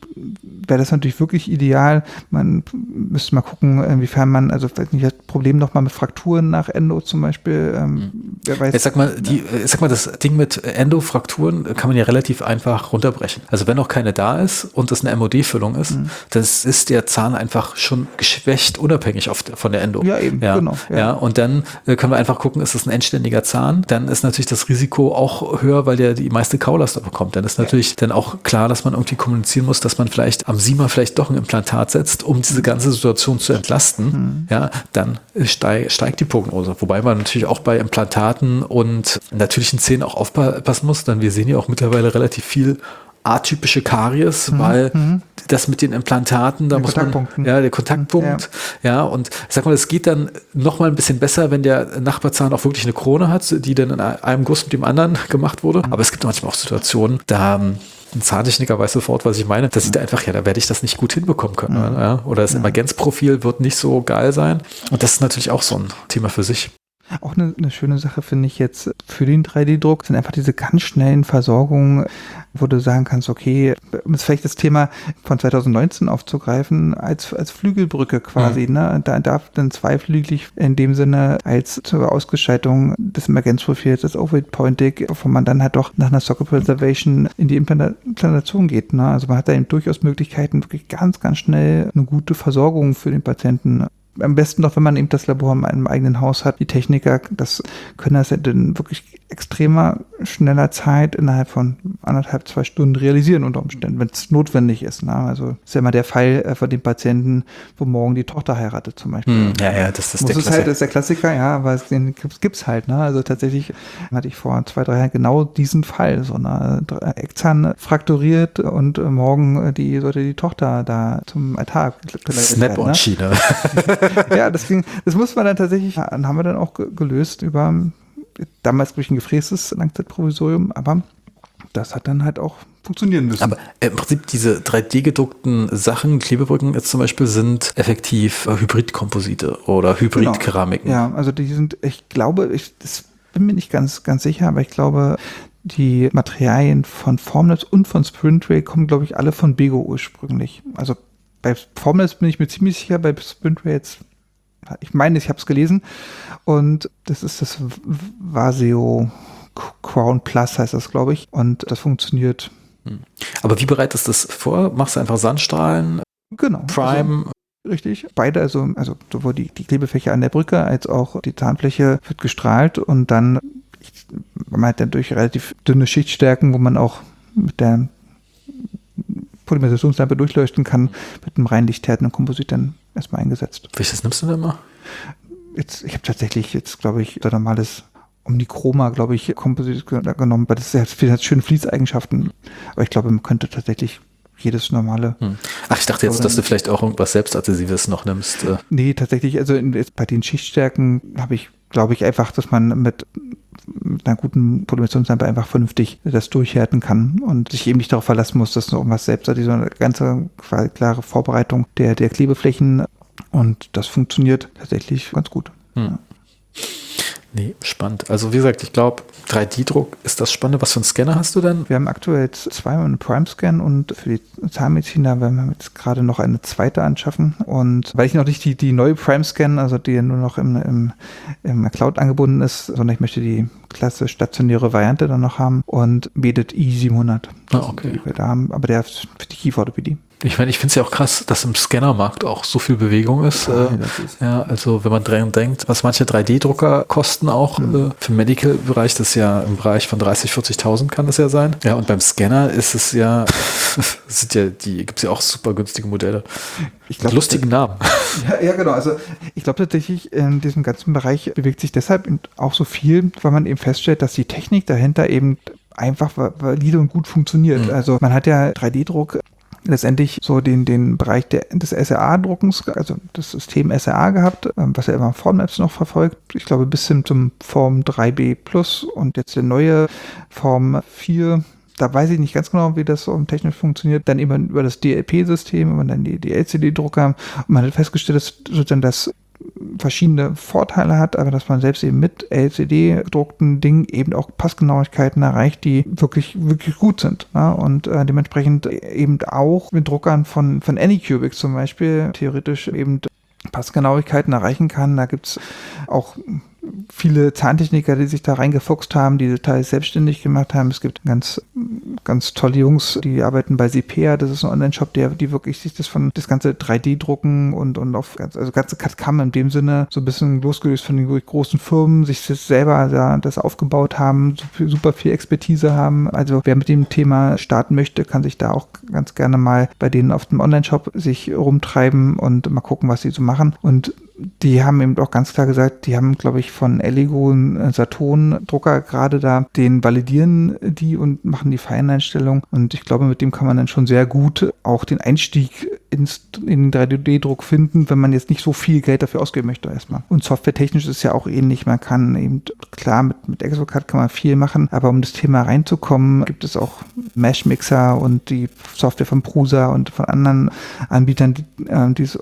wäre das natürlich wirklich ideal. Man müsste mal gucken, inwiefern man, also weiß nicht, das Problem nochmal mit Frakturen nach Endo zum Beispiel, ähm, mhm. wer weiß. Ich sag mal, die, ich sag mal, das Ding mit Endo-Frakturen kann man ja relativ einfach runterbrechen. Also wenn noch keine da ist und es eine M O D-Füllung ist, mhm. dann ist der Zahn einfach schon geschwächt, unabhängig auf, von der Endo. Ja, eben, ja, genau. Ja. ja, und dann äh, können wir einfach gucken, ist das ein endständiger Zahn? Dann ist natürlich das Risiko auch höher, weil der die meiste Kaulast bekommt. Dann ist natürlich ja. dann auch klar, dass man irgendwie kommunizieren muss, dass man vielleicht am Siemer vielleicht doch ein Implantat setzt, um diese ganze Situation zu entlasten, mhm. ja, dann steig, steigt die Prognose. Wobei man natürlich auch bei Implantaten und natürlichen Zähnen auch aufpassen muss, denn wir sehen ja auch mittlerweile relativ viel atypische Karies, mhm. weil mhm. das mit den Implantaten, da der muss man, ja, der Kontaktpunkt, ja. ja, und ich sag mal, es geht dann noch mal ein bisschen besser, wenn der Nachbarzahn auch wirklich eine Krone hat, die dann in einem Guss mit dem anderen gemacht wurde, aber es gibt manchmal auch Situationen, da ein Zahntechniker weiß sofort, was ich meine. Da sieht er einfach, ja, da werde ich das nicht gut hinbekommen können. Mhm. Ja? Oder das Emergenzprofil wird nicht so geil sein. Und das ist natürlich auch so ein Thema für sich. Auch eine, eine schöne Sache finde ich jetzt für den drei D Druck sind einfach diese ganz schnellen Versorgungen, wo du sagen kannst, okay, um jetzt vielleicht das Thema von zwanzig neunzehn aufzugreifen, als, als Flügelbrücke quasi, mhm. ne? Da darf dann zweiflügelig in dem Sinne als zur Ausgestaltung des Emergenzprofils, das Overhead Pointing, wo man dann halt doch nach einer Socket Preservation in die Implantation geht, ne? Also man hat da eben durchaus Möglichkeiten, wirklich ganz, ganz schnell eine gute Versorgung für den Patienten. Am besten noch, wenn man eben das Labor in einem eigenen Haus hat. Die Techniker, das können das in wirklich extremer, schneller Zeit innerhalb von anderthalb, zwei Stunden realisieren unter Umständen, wenn es notwendig ist. Ne? Also ist ja immer der Fall äh, von den Patienten, wo morgen die Tochter heiratet zum Beispiel. Hm, ja, ja, das ist Muss der es halt, das ist der Klassiker, ja, aber es, den gibt es halt. Ne? Also tatsächlich hatte ich vor zwei, drei Jahren genau diesen Fall. So eine Eckzahn frakturiert und äh, morgen die, sollte die Tochter da zum Altar Snap-on-Schiene. Ne? Ja, das ging, das muss man dann tatsächlich, haben wir dann auch gelöst über damals durch ein gefrästes Langzeitprovisorium, aber das hat dann halt auch funktionieren müssen. Aber im Prinzip diese drei D gedruckten Sachen, Klebebrücken jetzt zum Beispiel, sind effektiv äh, Hybridkomposite oder Hybridkeramiken. Genau. Ja, also die sind, ich glaube, ich das bin mir nicht ganz, ganz sicher, aber ich glaube, die Materialien von Formlabs und von SprintRay kommen, glaube ich, alle von Bego ursprünglich. Also bei Formlabs bin ich mir ziemlich sicher, bei SprintRay jetzt, ich meine, ich habe es gelesen und das ist das Vaseo Crown Plus heißt das, glaube ich, und das funktioniert. Aber wie bereitest du das vor? Machst du einfach Sandstrahlen? Genau. Prime? Also, richtig. Beide, also, also sowohl die, die Klebefläche an der Brücke als auch die Zahnfläche wird gestrahlt und dann, man hat dann durch relativ dünne Schichtstärken, wo man auch mit der Polymerisationslampe durchleuchten kann, mit einem rein lichthärtenden Komposit dann erstmal eingesetzt. Welches nimmst du denn mal? Jetzt, ich habe tatsächlich jetzt, glaube ich, ein normales Omnichroma, glaube ich, Komposit genommen, weil das hat, hat schöne Fließeigenschaften. Aber ich glaube, man könnte tatsächlich jedes normale. Hm. Ach, ich dachte jetzt, dass du vielleicht auch irgendwas Selbstadhesives noch nimmst. Äh. Nee, tatsächlich, also in, jetzt bei den Schichtstärken habe ich, glaube ich, einfach, dass man mit, mit einer guten Polymerisationslampe einfach vernünftig das durchhärten kann und sich eben nicht darauf verlassen muss, dass noch irgendwas selbstadhesives, sondern eine ganze klare Vorbereitung der, der Klebeflächen und das funktioniert tatsächlich ganz gut. Hm. Ja. Nee, spannend. Also wie gesagt, ich glaube, drei D Druck ist das Spannende. Was für einen Scanner hast du denn? Wir haben aktuell zweimal einen Prime-Scan und für die Zahnmediziner werden wir jetzt gerade noch eine zweite anschaffen. Und weil ich noch nicht die, die neue Prime-Scan, also die nur noch im, im, im Cloud angebunden ist, sondern ich möchte die klassisch stationäre Variante dann noch haben und bietet i siebenhundert. Ah, okay. Die wir da haben, aber der ist für die Kieferorthopädie. Ich meine, ich finde es ja auch krass, dass im Scannermarkt auch so viel Bewegung ist. Ja, äh, ist ja, also wenn man dran denkt, was manche drei D Drucker kosten auch mhm. äh, für den Medical-Bereich, das ist ja im Bereich von dreißigtausend, vierzigtausend kann das ja sein. Ja, und beim Scanner ist es ja, sind ja die, gibt es ja auch super günstige Modelle. Ich glaub, mit lustigen Namen. Ja, ja, genau. Also ich glaube tatsächlich, in diesem ganzen Bereich bewegt sich deshalb auch so viel, weil man eben feststellt, dass die Technik dahinter eben einfach valide und gut funktioniert. Mhm. Also man hat ja drei D Druck letztendlich so den, den Bereich der, des S R A-Druckens, also das System S R A gehabt, was ja immer Formlabs noch verfolgt. Ich glaube bis hin zum Form drei B Plus und jetzt der neue Form vier. Da weiß ich nicht ganz genau, wie das so technisch funktioniert. Dann eben über das D L P-System, über dann die, die L C D-Drucker. Und man hat festgestellt, dass sozusagen das verschiedene Vorteile hat, aber dass man selbst eben mit L C D-gedruckten Dingen eben auch Passgenauigkeiten erreicht, die wirklich, wirklich gut sind. Ne? Und äh, dementsprechend eben auch mit Druckern von, von Anycubic zum Beispiel theoretisch eben Passgenauigkeiten erreichen kann. Da gibt es auch viele Zahntechniker, die sich da reingefuchst haben, die Details selbstständig gemacht haben. Es gibt ganz, ganz tolle Jungs, die arbeiten bei Sipea. Das ist ein Online-Shop, der, die wirklich sich das von, das ganze drei D-Drucken und, und auf, also ganze C A D-C A M in dem Sinne so ein bisschen losgelöst von den großen Firmen, sich das selber da, das aufgebaut haben, super viel Expertise haben. Also wer mit dem Thema starten möchte, kann sich da auch ganz gerne mal bei denen auf dem Online-Shop sich rumtreiben und mal gucken, was sie so machen. Und die haben eben auch ganz klar gesagt, die haben, glaube ich, von Eligo einen Saturn-Drucker gerade da, den validieren die und machen die Feineinstellung. Und ich glaube, mit dem kann man dann schon sehr gut auch den Einstieg ins, in den drei D-Druck finden, wenn man jetzt nicht so viel Geld dafür ausgeben möchte erstmal. Und softwaretechnisch ist es ja auch ähnlich. Man kann eben, klar, mit, mit Exocad kann man viel machen, aber um das Thema reinzukommen, gibt es auch Mesh-Mixer und die Software von Prusa und von anderen Anbietern, die, äh, die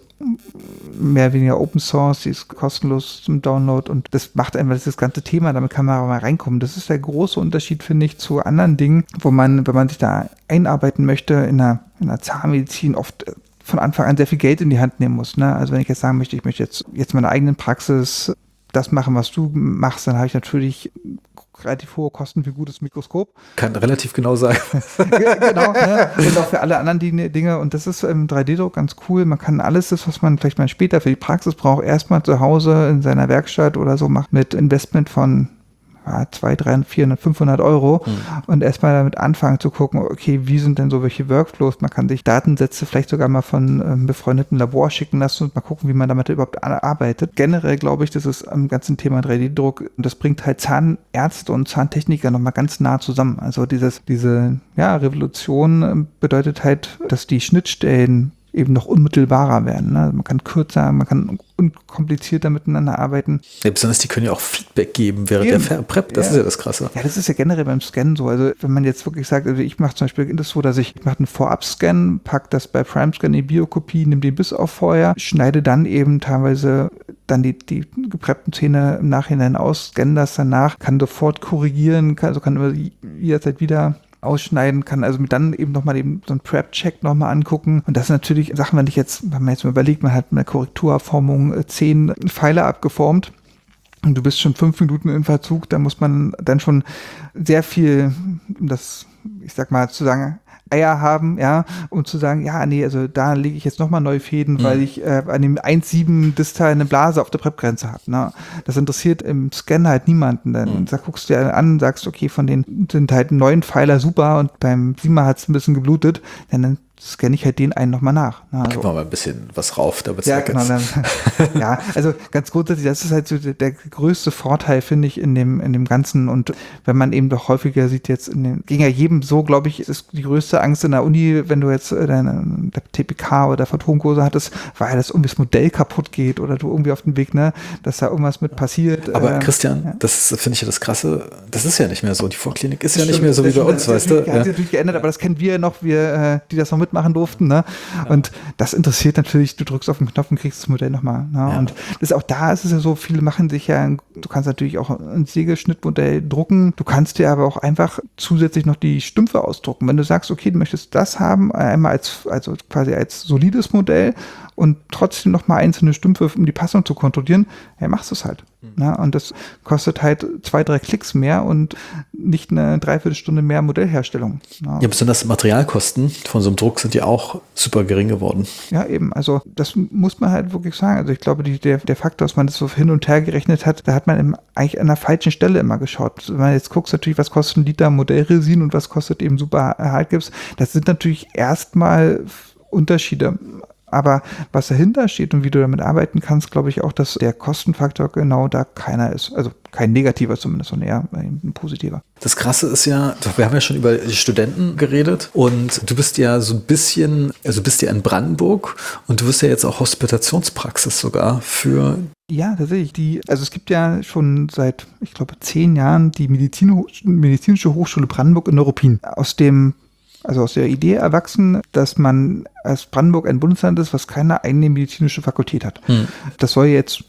mehr oder weniger Open Source, die ist kostenlos zum Download und das macht einfach das ganze Thema, damit kann man aber mal reinkommen. Das ist der große Unterschied, finde ich, zu anderen Dingen, wo man, wenn man sich da einarbeiten möchte, in einer, in einer Zahnmedizin oft von Anfang an sehr viel Geld in die Hand nehmen muss. Ne? Also wenn ich jetzt sagen möchte, ich möchte jetzt, jetzt meine eigenen Praxis das machen, was du machst, dann habe ich natürlich relativ hohe Kosten für gutes Mikroskop. Kann relativ genau sagen. Genau, ne? Und auch für alle anderen Dinge. Und das ist im drei D-Druck ganz cool. Man kann alles, das, was man vielleicht mal später für die Praxis braucht, erstmal zu Hause in seiner Werkstatt oder so machen mit Investment von zweihundert, dreihundert, vierhundert, fünfhundert Euro mhm. und erstmal damit anfangen zu gucken, okay, wie sind denn so welche Workflows? Man kann sich Datensätze vielleicht sogar mal von ähm, befreundeten Labor schicken lassen und mal gucken, wie man damit überhaupt arbeitet. Generell glaube ich, das ist am ganzen Thema drei D-Druck, das bringt halt Zahnärzte und Zahntechniker nochmal ganz nah zusammen. Also dieses, diese ja, Revolution bedeutet halt, dass die Schnittstellen eben noch unmittelbarer werden. Ne? Man kann kürzer, man kann unkomplizierter miteinander arbeiten. Ja, besonders die können ja auch Feedback geben während eben. der Prep. Das ja. ist ja das Krasse. Ja, das ist ja generell beim Scannen so. Also wenn man jetzt wirklich sagt, also ich mache zum Beispiel das so, dass ich, ich mache einen Vorab-Scan, packe das bei PrimeScan in die Biokopie, nehme den Biss auf vorher, schneide dann eben teilweise dann die, die gepreppten Zähne im Nachhinein aus, scanne das danach, kann sofort korrigieren, kann, also kann immer jederzeit wieder ausschneiden, kann also mit dann eben nochmal eben so einen Prep-Check nochmal angucken. Und das sind natürlich Sachen, wenn ich jetzt, wenn man jetzt mal überlegt, man hat mit der Korrekturabformung zehn Pfeile abgeformt und du bist schon fünf Minuten in Verzug, da muss man dann schon sehr viel, um das, ich sag mal, zu sagen, Eier haben, ja, um zu sagen, ja, nee, also da lege ich jetzt nochmal neue Fäden, mhm. weil ich äh, an dem eins Komma sieben Distal eine Blase auf der Prep-Grenze habe. Ne? Das interessiert im Scan halt niemanden. Dann mhm. da guckst du dir an, sagst, okay, von den sind halt neun Pfeiler super und beim Siemer hat es ein bisschen geblutet, dann scanne ich halt den einen nochmal nach. Ne? Also, gib mal ein bisschen was rauf, damit es ja, weg genau, ist. Dann, ja, also ganz grundsätzlich, das ist halt so der, der größte Vorteil, finde ich, in dem, in dem Ganzen. Und wenn man eben doch häufiger sieht, jetzt in dem, ging ja jedem so, glaube ich, ist die größte Angst in der Uni, wenn du jetzt deine T P K oder Phantomkurse hattest, war ja, dass irgendwie das Modell kaputt geht oder du irgendwie auf dem Weg, ne, dass da irgendwas mit passiert. Aber äh, Christian, ja. das finde ich ja das Krasse, das ist ja nicht mehr so. Die Vorklinik ist das ja nicht mehr so wie bei uns, weißt du? Hat sich natürlich geändert, aber das kennen wir ja noch, wir, die das noch mitmachen durften, ne? Ja. Und das interessiert natürlich, du drückst auf den Knopf und kriegst das Modell nochmal. Ne? Ja. Und das ist auch da ist es ja so, viele machen sich ja, du kannst natürlich auch ein Sägeschnittmodell drucken, du kannst dir aber auch einfach zusätzlich noch die Stümpfe ausdrucken. Wenn du sagst, okay, du möchtest das haben, einmal als, also quasi als solides Modell und trotzdem nochmal einzelne Stümpfe, um die Passung zu kontrollieren, ja, machst du es halt. Mhm. Ne? Und das kostet halt zwei, drei Klicks mehr und nicht eine Dreiviertelstunde mehr Modellherstellung. Ne? Ja, besonders Materialkosten von so einem Druck sind ja auch super gering geworden. Ja, eben. Also das muss man halt wirklich sagen. Also ich glaube, die, der, der Faktor, dass man das so hin und her gerechnet hat, da hat man im, eigentlich an der falschen Stelle immer geschaut. Wenn man jetzt guckt, natürlich, was kostet ein Liter Modellresin und was kostet eben Super Erhaltgips, das sind natürlich erstmal Unterschiede. Aber was dahinter steht und wie du damit arbeiten kannst, glaube ich auch, dass der Kostenfaktor genau da keiner ist. Also kein negativer zumindest, sondern eher ein positiver. Das Krasse ist ja, wir haben ja schon über die Studenten geredet und du bist ja so ein bisschen, also bist ja in Brandenburg und du wirst ja jetzt auch Hospitationspraxis sogar für... Ja, tatsächlich. Die, also es gibt ja schon seit, ich glaube, zehn Jahren die Medizin, Medizinische Hochschule Brandenburg in Neuruppin. Aus dem Also aus der Idee erwachsen, dass man als Brandenburg ein Bundesland ist, was keine eigene medizinische Fakultät hat. Hm. Das soll jetzt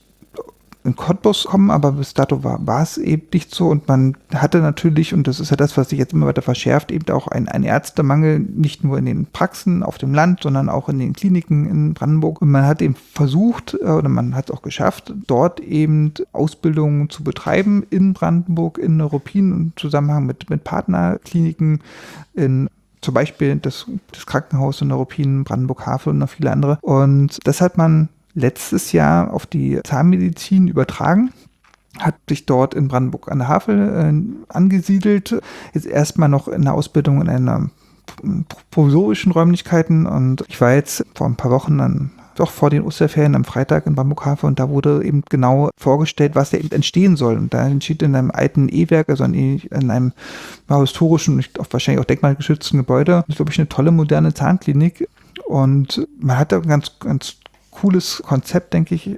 in Cottbus kommen, aber bis dato war, war es eben nicht so und man hatte natürlich, und das ist ja das, was sich jetzt immer weiter verschärft, eben auch einen, einen Ärztemangel, nicht nur in den Praxen auf dem Land, sondern auch in den Kliniken in Brandenburg. Und man hat eben versucht, oder man hat es auch geschafft, dort eben Ausbildungen zu betreiben in Brandenburg, in Neuruppin im Zusammenhang mit, mit Partnerkliniken in zum Beispiel das, das Krankenhaus in Neuruppin, Brandenburg-Havel und noch viele andere. Und das hat man letztes Jahr auf die Zahnmedizin übertragen, hat sich dort in Brandenburg an der Havel äh, angesiedelt, jetzt erstmal noch in der Ausbildung in einer provisorischen Räumlichkeiten und ich war jetzt vor ein paar Wochen dann doch vor den Osterferien am Freitag in Brandenburg-Havel und da wurde eben genau vorgestellt, was da eben entstehen soll. Und da entsteht in einem alten E-Werk, also in einem ja, historischen und wahrscheinlich auch denkmalgeschützten Gebäude, glaube ich, eine tolle moderne Zahnklinik. Und man hat da ein ganz, ganz cooles Konzept, denke ich,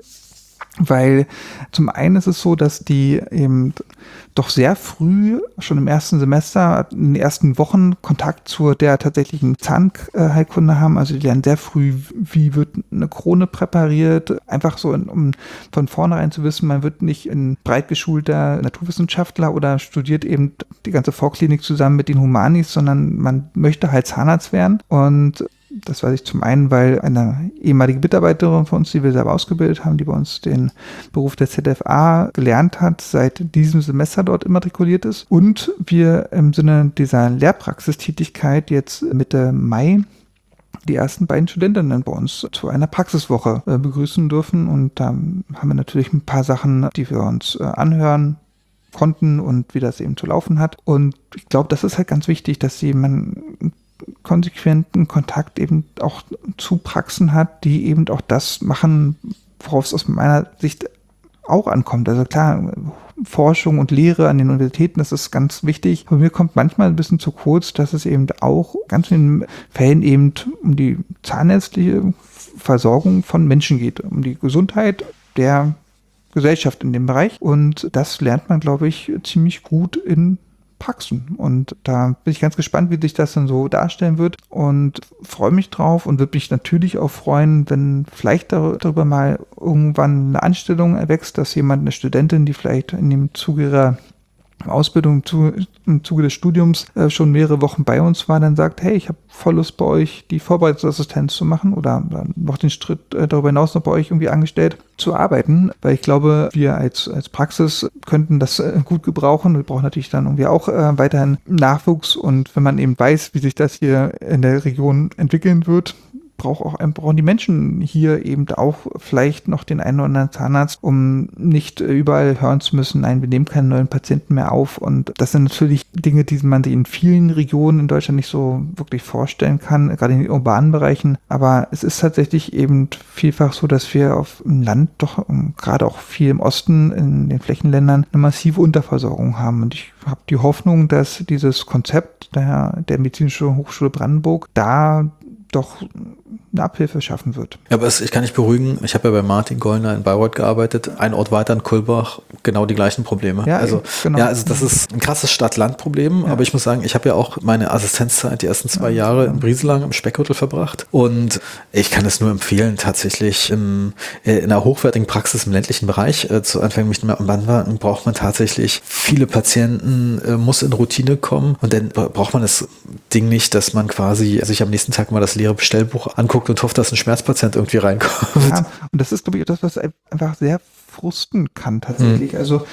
weil zum einen ist es so, dass die eben doch sehr früh, schon im ersten Semester, in den ersten Wochen Kontakt zu der tatsächlichen Zahnheilkunde haben. Also die lernen sehr früh, wie wird eine Krone präpariert. Einfach so, um von vornherein zu wissen, man wird nicht ein breit geschulter Naturwissenschaftler oder studiert eben die ganze Vorklinik zusammen mit den Humanis, sondern man möchte halt Zahnarzt werden. Und das weiß ich zum einen, weil eine ehemalige Mitarbeiterin von uns, die wir selber ausgebildet haben, die bei uns den Beruf der Z F A gelernt hat, seit diesem Semester dort immatrikuliert ist. Und wir im Sinne dieser Lehrpraxistätigkeit jetzt Mitte Mai die ersten beiden Studentinnen bei uns zu einer Praxiswoche äh, begrüßen dürfen. Und da haben wir natürlich ein paar Sachen, die wir uns äh, anhören konnten und wie das eben zu laufen hat. Und ich glaube, das ist halt ganz wichtig, dass jemand konsequenten Kontakt eben auch zu Praxen hat, die eben auch das machen, worauf es aus meiner Sicht auch ankommt. Also klar, Forschung und Lehre an den Universitäten, das ist ganz wichtig. Aber mir kommt manchmal ein bisschen zu kurz, dass es eben auch ganz vielen Fällen eben um die zahnärztliche Versorgung von Menschen geht, um die Gesundheit der Gesellschaft in dem Bereich. Und das lernt man, glaube ich, ziemlich gut in Praxen. Und da bin ich ganz gespannt, wie sich das dann so darstellen wird und freue mich drauf und würde mich natürlich auch freuen, wenn vielleicht darüber mal irgendwann eine Anstellung erwächst, dass jemand, eine Studentin, die vielleicht in dem Zuge ihrer Ausbildung zu, im Zuge des Studiums äh, schon mehrere Wochen bei uns war, dann sagt, hey, ich habe voll Lust bei euch die Vorbereitungsassistenz zu machen oder dann noch den Schritt äh, darüber hinaus noch bei euch irgendwie angestellt zu arbeiten, weil ich glaube, wir als, als Praxis könnten das äh, gut gebrauchen. Wir brauchen natürlich dann irgendwie auch äh, weiterhin Nachwuchs und wenn man eben weiß, wie sich das hier in der Region entwickeln wird, braucht auch, brauchen die Menschen hier eben auch vielleicht noch den einen oder anderen Zahnarzt, um nicht überall hören zu müssen, nein, wir nehmen keine neuen Patienten mehr auf. Und das sind natürlich Dinge, die man sich in vielen Regionen in Deutschland nicht so wirklich vorstellen kann, gerade in den urbanen Bereichen. Aber es ist tatsächlich eben vielfach so, dass wir auf dem Land doch, gerade auch viel im Osten, in den Flächenländern, eine massive Unterversorgung haben. Und ich habe die Hoffnung, dass dieses Konzept der, der Medizinischen Hochschule Brandenburg da doch eine Abhilfe schaffen wird. Ja, aber es, ich kann dich beruhigen, ich habe ja bei Martin Gollner in Bayreuth gearbeitet, ein Ort weiter in Kulmbach, genau die gleichen Probleme. Ja, also, genau. ja, also das ist ein krasses Stadt-Land-Problem, ja. Aber ich muss sagen, ich habe ja auch meine Assistenzzeit die ersten zwei ja, Jahre ja. in Brieselang im Speckgürtel verbracht und ich kann es nur empfehlen, tatsächlich im, in einer hochwertigen Praxis im ländlichen Bereich äh, zu anfangen, mich nicht mehr am Band warten, braucht man tatsächlich viele Patienten, äh, muss in Routine kommen und dann braucht man das Ding nicht, dass man quasi sich am nächsten Tag mal das leere Bestellbuch anguckt und hofft, dass ein Schmerzpatient irgendwie reinkommt. Ja, und das ist, glaube ich, etwas, was einfach sehr frusten kann tatsächlich. Mhm. Also,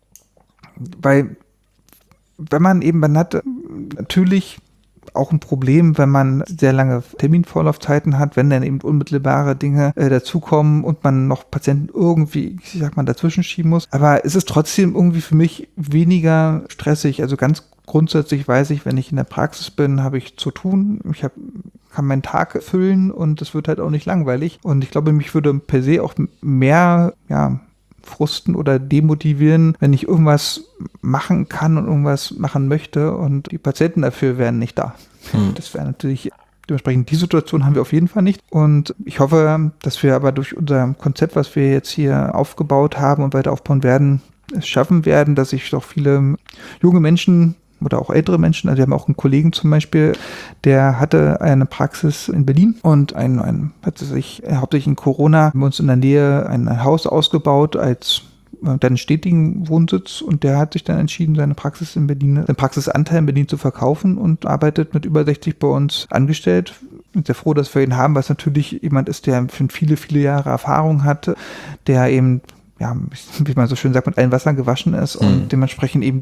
weil, wenn man eben, man hat natürlich auch ein Problem, wenn man sehr lange Terminvorlaufzeiten hat, wenn dann eben unmittelbare Dinge äh, dazukommen und man noch Patienten irgendwie, ich sag mal, dazwischen schieben muss. Aber es ist trotzdem irgendwie für mich weniger stressig. Also ganz grundsätzlich weiß ich, wenn ich in der Praxis bin, habe ich zu tun. Ich habe kann meinen Tag füllen und es wird halt auch nicht langweilig. Und ich glaube, mich würde per se auch mehr, ja, frusten oder demotivieren, wenn ich irgendwas machen kann und irgendwas machen möchte und die Patienten dafür wären nicht da. Hm. Das wäre natürlich, dementsprechend die Situation haben wir auf jeden Fall nicht. Und ich hoffe, dass wir aber durch unser Konzept, was wir jetzt hier aufgebaut haben und weiter aufbauen werden, es schaffen werden, dass sich doch viele junge Menschen oder auch ältere Menschen, also wir haben auch einen Kollegen zum Beispiel, der hatte eine Praxis in Berlin und ein, ein hat sich hauptsächlich in Corona bei uns in der Nähe ein, ein Haus ausgebaut als dann stetigen Wohnsitz und der hat sich dann entschieden, seine Praxis in Berlin, seinen Praxisanteil in Berlin zu verkaufen und arbeitet mit über sechzig bei uns angestellt. Ich bin sehr froh, dass wir ihn haben, weil es natürlich jemand ist, der schon viele, viele Jahre Erfahrung hat, der eben, ja, wie man so schön sagt, mit allen Wassern gewaschen ist und mhm. dementsprechend eben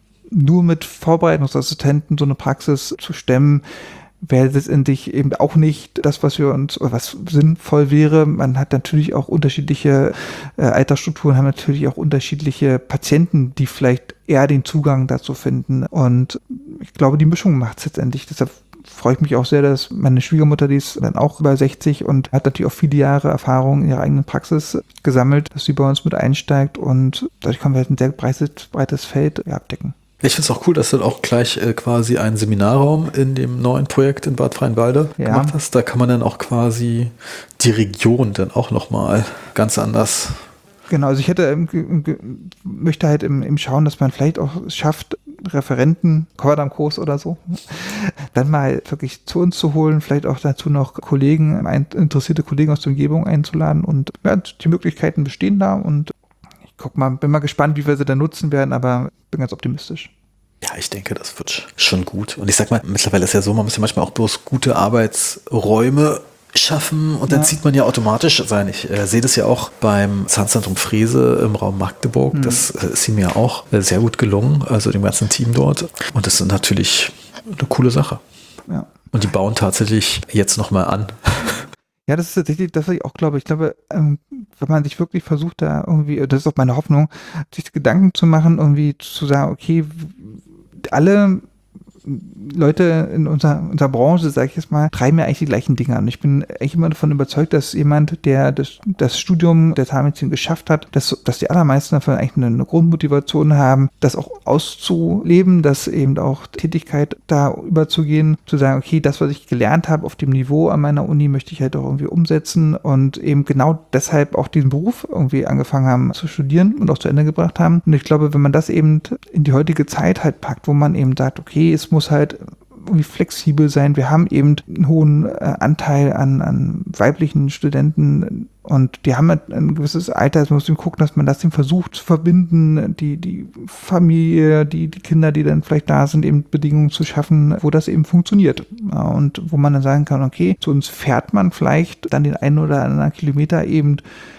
nur mit Vorbereitungsassistenten so eine Praxis zu stemmen, wäre letztendlich eben auch nicht das, was wir uns, oder was sinnvoll wäre. Man hat natürlich auch unterschiedliche äh, Altersstrukturen, haben natürlich auch unterschiedliche Patienten, die vielleicht eher den Zugang dazu finden. Und ich glaube, die Mischung macht es letztendlich. Deshalb freue ich mich auch sehr, dass meine Schwiegermutter, die ist dann auch über sechzig und hat natürlich auch viele Jahre Erfahrung in ihrer eigenen Praxis gesammelt, dass sie bei uns mit einsteigt und dadurch können wir halt ein sehr breites, breites Feld ja, abdecken. Ich finde es auch cool, dass du auch gleich äh, quasi einen Seminarraum in dem neuen Projekt in Bad Freienwalde ja. gemacht hast. Da kann man dann auch quasi die Region dann auch nochmal ganz anders. Genau, also ich hätte ähm, möchte halt im, im Schauen, dass man vielleicht auch es schafft, Referenten, Kurs oder so, dann mal wirklich zu uns zu holen, vielleicht auch dazu noch Kollegen, ein, interessierte Kollegen aus der Umgebung einzuladen und ja, die Möglichkeiten bestehen da und ich guck mal, bin mal gespannt, wie wir sie dann nutzen werden, aber bin ganz optimistisch. Ja, ich denke, das wird schon gut. Und ich sag mal, mittlerweile ist ja so, man muss ja manchmal auch bloß gute Arbeitsräume schaffen und dann ja. zieht man ja automatisch sein. Ich äh, sehe das ja auch beim Zahnzentrum Frese im Raum Magdeburg. Mhm. Das äh, ist ihm ja auch äh, sehr gut gelungen, also dem ganzen Team dort. Und das ist natürlich eine coole Sache. Ja. Und die bauen tatsächlich jetzt nochmal an. Ja, das ist tatsächlich, das was ich auch glaube. Ich glaube, ähm, wenn man sich wirklich versucht, da irgendwie, das ist auch meine Hoffnung, sich Gedanken zu machen, irgendwie zu sagen, okay, alle Leute in unserer, unserer Branche, sage ich jetzt mal, treiben ja eigentlich die gleichen Dinge an. Ich bin echt immer davon überzeugt, dass jemand, der das, das Studium der Zahnmedizin geschafft hat, dass, dass die allermeisten davon eigentlich eine, eine Grundmotivation haben, das auch auszuleben, das eben auch Tätigkeit da überzugehen, zu sagen, okay, das, was ich gelernt habe auf dem Niveau an meiner Uni, möchte ich halt auch irgendwie umsetzen und eben genau deshalb auch diesen Beruf irgendwie angefangen haben zu studieren und auch zu Ende gebracht haben. Und ich glaube, wenn man das eben in die heutige Zeit halt packt, wo man eben sagt, okay, es muss muss halt irgendwie flexibel sein. Wir haben eben einen hohen äh, Anteil an, an weiblichen Studenten und die haben halt ein gewisses Alter. Also man muss eben gucken, dass man das eben versucht zu verbinden, die, die Familie, die, die Kinder, die dann vielleicht da sind, eben Bedingungen zu schaffen, wo das eben funktioniert. Ja, und wo man dann sagen kann, okay, zu uns fährt man vielleicht dann den einen oder anderen Kilometer eben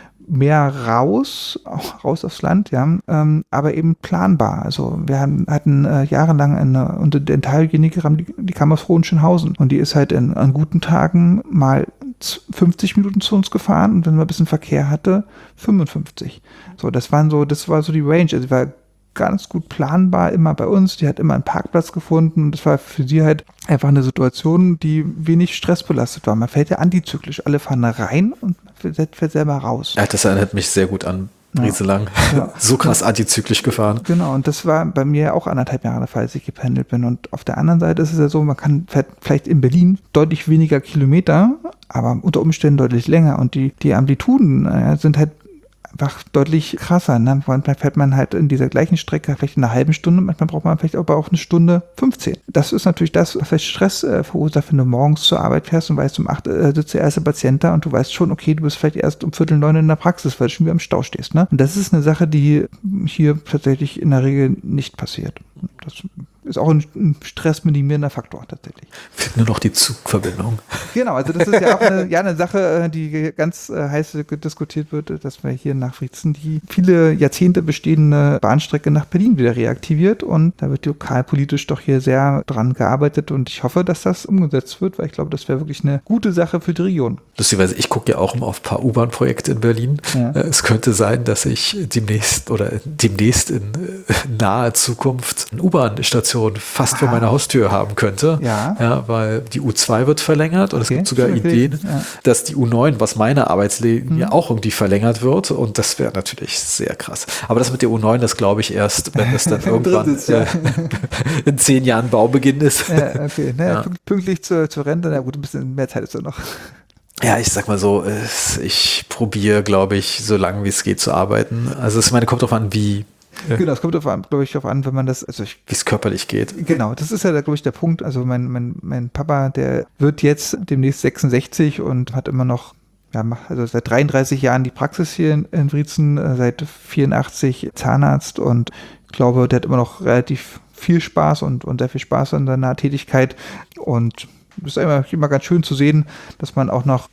mehr raus, auch raus aufs Land, ja, ähm, aber eben planbar. Also wir haben, hatten äh, jahrelang eine, unsere Dentalhygienikerin, die, die kam aus Hohenschönhausen und die ist halt in, an guten Tagen mal fünfzig Minuten zu uns gefahren und wenn man ein bisschen Verkehr hatte, fünfundfünfzig. So, das waren so, das war so die Range. Also die war ganz gut planbar, immer bei uns. Die hat immer einen Parkplatz gefunden und das war für sie halt einfach eine Situation, die wenig stressbelastet war. Man fährt ja antizyklisch. Alle fahren da rein und man fährt, fährt selber raus. Ja, das erinnert mich sehr gut an Brieselang. Ja. So krass antizyklisch gefahren. Genau, und das war bei mir auch anderthalb Jahre der Fall, als ich gependelt bin. Und auf der anderen Seite ist es ja so, man kann fährt vielleicht in Berlin deutlich weniger Kilometer, aber unter Umständen deutlich länger. Und die, die Amplituden äh, sind halt einfach deutlich krasser. Ne? Manchmal fährt man halt in dieser gleichen Strecke vielleicht in einer halben Stunde, manchmal braucht man vielleicht aber auch eine Stunde fünfzehn. Das ist natürlich das, was vielleicht Stress äh, verursacht, wenn du morgens zur Arbeit fährst und weißt, um acht äh, sitzt der erste Patient da und du weißt schon, okay, du bist vielleicht erst um Viertel neun in der Praxis, weil du schon wieder im Stau stehst. Ne? Und das ist eine Sache, die hier tatsächlich in der Regel nicht passiert. Das ist auch ein, ein stressminimierender Faktor tatsächlich. Fehlt nur noch die Zugverbindung. Genau, also das ist ja auch eine, ja, eine Sache, die ganz äh, heiß diskutiert wird, dass wir hier nach Wriezen die viele Jahrzehnte bestehende Bahnstrecke nach Berlin wieder reaktiviert und da wird lokalpolitisch doch hier sehr dran gearbeitet und ich hoffe, dass das umgesetzt wird, weil ich glaube, das wäre wirklich eine gute Sache für die Region. Lustigerweise, ich gucke ja auch immer auf ein paar U-Bahn-Projekte in Berlin. Ja. Es könnte sein, dass ich demnächst oder demnächst in naher Zukunft eine U-Bahn-Station fast ah. vor meiner Haustür haben könnte. Ja. Ja, weil die U zwei wird verlängert und okay. es gibt sogar okay. Ideen, ja. dass die U neun, was meine Arbeitslinie hm. auch irgendwie verlängert wird und das wäre natürlich sehr krass. Aber das mit der U neun, das glaube ich erst, wenn es dann irgendwann ist, ja. in zehn Jahren Baubeginn ist. Ja, okay. Naja, ja. Pünktlich zur, zur Rente, na gut, ein bisschen mehr Zeit ist ja noch. Ja, ich sag mal so, ich probiere, glaube ich, so lange wie es geht zu arbeiten. Also es meine, kommt drauf an, wie. Genau, es kommt darauf an, glaube ich, darauf an, wenn man das, also wie es körperlich geht. Genau, das ist ja, glaube ich, der Punkt. Also mein, mein, mein Papa, der wird jetzt demnächst sechsundsechzig und hat immer noch, ja, also seit dreiunddreißig Jahren die Praxis hier in, in Wriezen, seit vierundachtzig Zahnarzt und ich glaube, der hat immer noch relativ viel Spaß und, und sehr viel Spaß an seiner Tätigkeit und es ist immer, immer ganz schön zu sehen, dass man auch noch,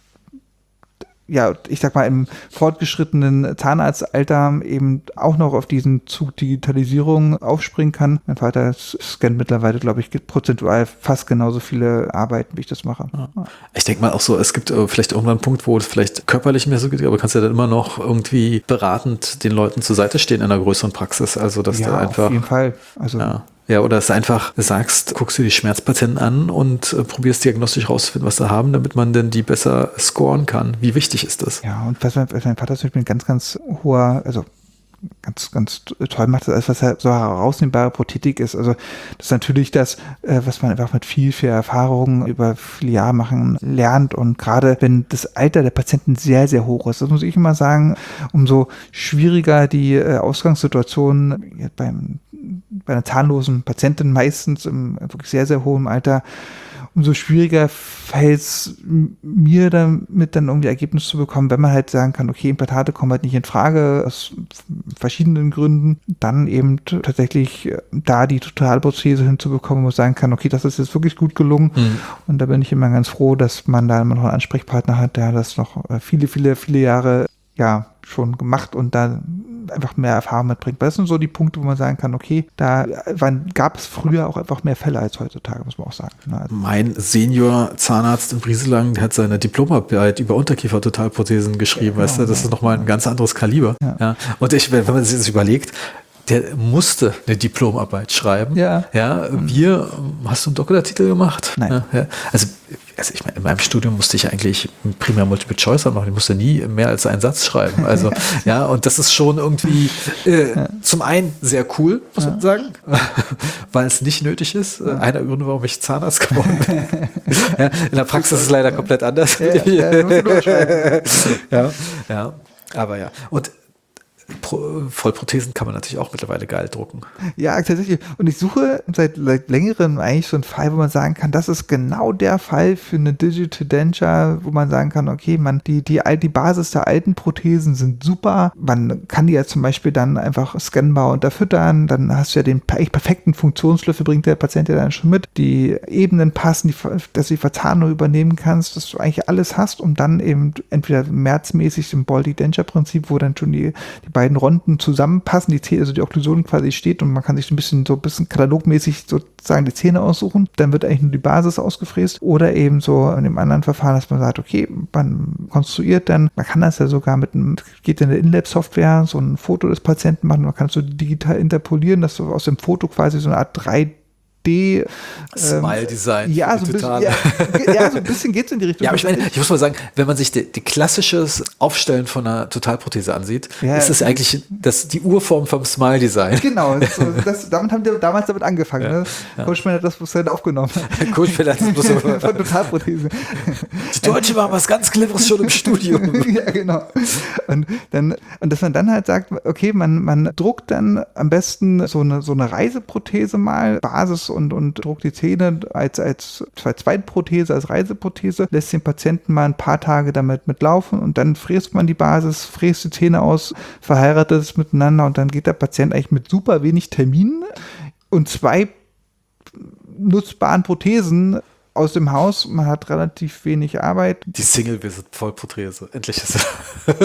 ja, ich sag mal, im fortgeschrittenen Zahnarztalter eben auch noch auf diesen Zug Digitalisierung aufspringen kann. Mein Vater scannt mittlerweile, glaube ich, prozentual fast genauso viele Arbeiten, wie ich das mache. Ja. Ich denke mal auch so, es gibt äh, vielleicht irgendwann einen Punkt, wo es vielleicht körperlich mehr so geht, aber kannst ja dann immer noch irgendwie beratend den Leuten zur Seite stehen in einer größeren Praxis. Also, dass ja, da einfach. Auf jeden Fall. Also, ja. Ja, oder dass du einfach sagst, guckst du die Schmerzpatienten an und äh, probierst diagnostisch rauszufinden, was sie haben, damit man denn die besser scoren kann. Wie wichtig ist das? Ja, und was mein, was mein Vater zum Beispiel ein ganz, ganz hoher, also ganz, ganz toll macht, als was halt so herausnehmbare Prothetik ist. Also das ist natürlich das, äh, was man einfach mit viel, viel Erfahrung über viele Jahre machen lernt und gerade wenn das Alter der Patienten sehr, sehr hoch ist, das muss ich immer sagen, umso schwieriger die äh, Ausgangssituation ja, beim bei einer zahnlosen Patientin meistens im wirklich sehr, sehr hohen Alter, umso schwieriger fällt es mir damit dann irgendwie Ergebnis zu bekommen, wenn man halt sagen kann, okay, Implantate kommen halt nicht in Frage, aus verschiedenen Gründen, dann eben tatsächlich da die Totalprothese hinzubekommen, wo man sagen kann, okay, das ist jetzt wirklich gut gelungen mhm. und da bin ich immer ganz froh, dass man da immer noch einen Ansprechpartner hat, der das noch viele, viele, viele Jahre ja schon gemacht und da einfach mehr Erfahrung mitbringt. Das sind so die Punkte, wo man sagen kann, okay, da waren, gab es früher auch einfach mehr Fälle als heutzutage, muss man auch sagen. Also mein Senior-Zahnarzt in Brieselang, der hat seine Diplomarbeit über Unterkiefer-Totalprothesen geschrieben, ja, genau, weißt du, das ja. ist nochmal ein ganz anderes Kaliber. Ja. Ja. Und ich, wenn man sich das überlegt, der musste eine Diplomarbeit schreiben. Ja. Ja, wir, hast du einen Doktortitel gemacht? Nein. Ja, also, also ich meine, in meinem Studium musste ich eigentlich primär Multiple Choice machen. Ich musste nie mehr als einen Satz schreiben. Also, ja, und das ist schon irgendwie äh, ja. zum einen sehr cool, muss ja. man sagen, weil es nicht nötig ist. Ja. Einer der Gründe, warum ich Zahnarzt geworden bin. Ja, in der Praxis ist es leider komplett anders. Ja, ja, ja, ja, aber ja. Und Vollprothesen kann man natürlich auch mittlerweile geil drucken. Ja, tatsächlich. Und ich suche seit längerem eigentlich so einen Fall, wo man sagen kann, das ist genau der Fall für eine Digital Denture, wo man sagen kann, okay, man, die, die, die Basis der alten Prothesen sind super. Man kann die ja zum Beispiel dann einfach scannbar unterfüttern. Dann hast du ja den perfekten Funktionslöffel, bringt der Patient ja dann schon mit. Die Ebenen passen, die, dass du die Verzahnung übernehmen kannst, dass du eigentlich alles hast, um dann eben entweder märzmäßig im Baldy Denture Prinzip, wo dann schon die, die beiden Ronden zusammenpassen, die Zähne, also die Okklusion quasi steht und man kann sich ein bisschen so ein bisschen katalogmäßig sozusagen die Zähne aussuchen, dann wird eigentlich nur die Basis ausgefräst oder eben so in dem anderen Verfahren, dass man sagt, okay, man konstruiert dann, man kann das ja sogar mit einem, geht in der InLab-Software, so ein Foto des Patienten machen, man kann es so digital interpolieren, dass du aus dem Foto quasi so eine Art drei D Smile-Design. Ähm, ja, so ein bisschen, ja, ja, so ein bisschen geht es in die Richtung. Ja, aber ich meine, ich muss mal sagen, wenn man sich die, die klassisches Aufstellen von einer Totalprothese ansieht, ja, ist es eigentlich das, die Urform vom Smile-Design. Genau, das, das, damit haben wir damals damit angefangen. Ja, ne? Ja. Coachman hat das dann aufgenommen. Coachman hat das bloß von Totalprothese. Die Deutschen machen was ganz Cleveres schon im Studium. Ja, genau. Und, dann, und dass man dann halt sagt, okay, man, man druckt dann am besten so eine, so eine Reiseprothese mal, Basis und, und druckt die Zähne als, als Zweitprothese, als Reiseprothese, lässt den Patienten mal ein paar Tage damit mitlaufen und dann fräst man die Basis, fräst die Zähne aus, verheiratet es miteinander und dann geht der Patient eigentlich mit super wenig Terminen und zwei nutzbaren Prothesen aus dem Haus, man hat relativ wenig Arbeit. Die Single-Visit-Vollprothese, endlich ist es.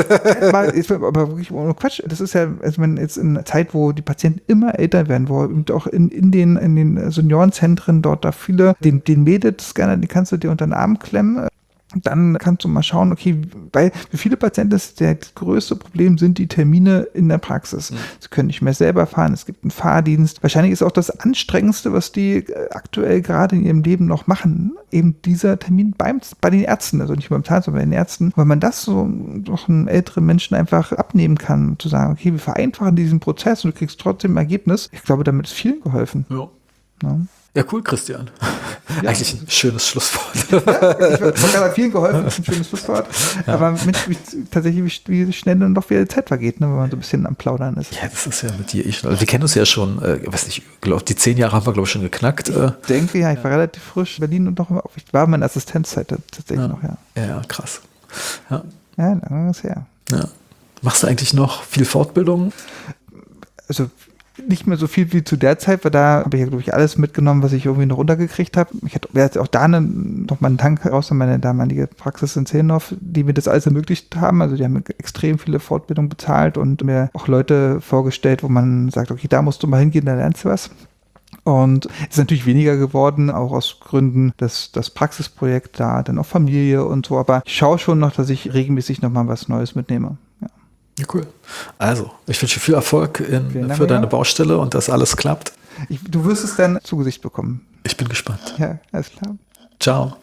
Ja, aber wirklich ohne Quatsch, das ist ja, also wenn jetzt in einer Zeit, wo die Patienten immer älter werden, wo auch in, in, den, in den Seniorenzentren dort da viele, den, den Med-Scanner, den kannst du dir unter den Arm klemmen, dann kannst du mal schauen, okay, weil für viele Patienten ist das größte Problem sind die Termine in der Praxis. Mhm. Sie können nicht mehr selber fahren, es gibt einen Fahrdienst. Wahrscheinlich ist auch das Anstrengendste, was die aktuell gerade in ihrem Leben noch machen, eben dieser Termin beim, bei den Ärzten, also nicht beim Zahnarzt, sondern bei den Ärzten, weil man das so doch einen älteren Menschen einfach abnehmen kann, zu sagen, okay, wir vereinfachen diesen Prozess und du kriegst trotzdem ein Ergebnis. Ich glaube, damit ist vielen geholfen. Ja. Ja. Ja, cool, Christian. Ja. Eigentlich ein schönes Schlusswort. Ja, ich habe gerade vielen geholfen, das ist ein schönes Schlusswort. Ja. Aber mit, wie, tatsächlich, wie schnell dann doch wieder die Zeit vergeht, ne, wenn man so ein bisschen am Plaudern ist. Ja, das ist ja mit dir ich. Also wir kennen uns ja schon, äh, weiß nicht, glaub, die zehn Jahre haben wir, glaube ich, schon geknackt. Äh. Ich denke, ja, ich war relativ frisch in Berlin und noch immer, ich war meine Assistenzzeit tatsächlich ja. noch, ja. Ja, krass. Ja, ja lange ist her. Ja. Machst du eigentlich noch viel Fortbildung? Also nicht mehr so viel wie zu der Zeit, weil da habe ich ja, glaube ich, alles mitgenommen, was ich irgendwie noch runtergekriegt habe. Ich hatte jetzt auch da eine, noch mal einen Dank raus an meine damalige Praxis in Zehlendorf, die mir das alles ermöglicht haben. Also die haben mir extrem viele Fortbildungen bezahlt und mir auch Leute vorgestellt, wo man sagt, okay, da musst du mal hingehen, da lernst du was. Und es ist natürlich weniger geworden, auch aus Gründen des das Praxisprojekt da, dann auch Familie und so. Aber ich schaue schon noch, dass ich regelmäßig noch mal was Neues mitnehme. Ja. Ja, cool. Also, ich wünsche viel Erfolg in, Dank, für deine ja. Baustelle und dass alles klappt. Ich, du wirst es dann zu Gesicht bekommen. Ich bin gespannt. Ja, alles klar. Ciao.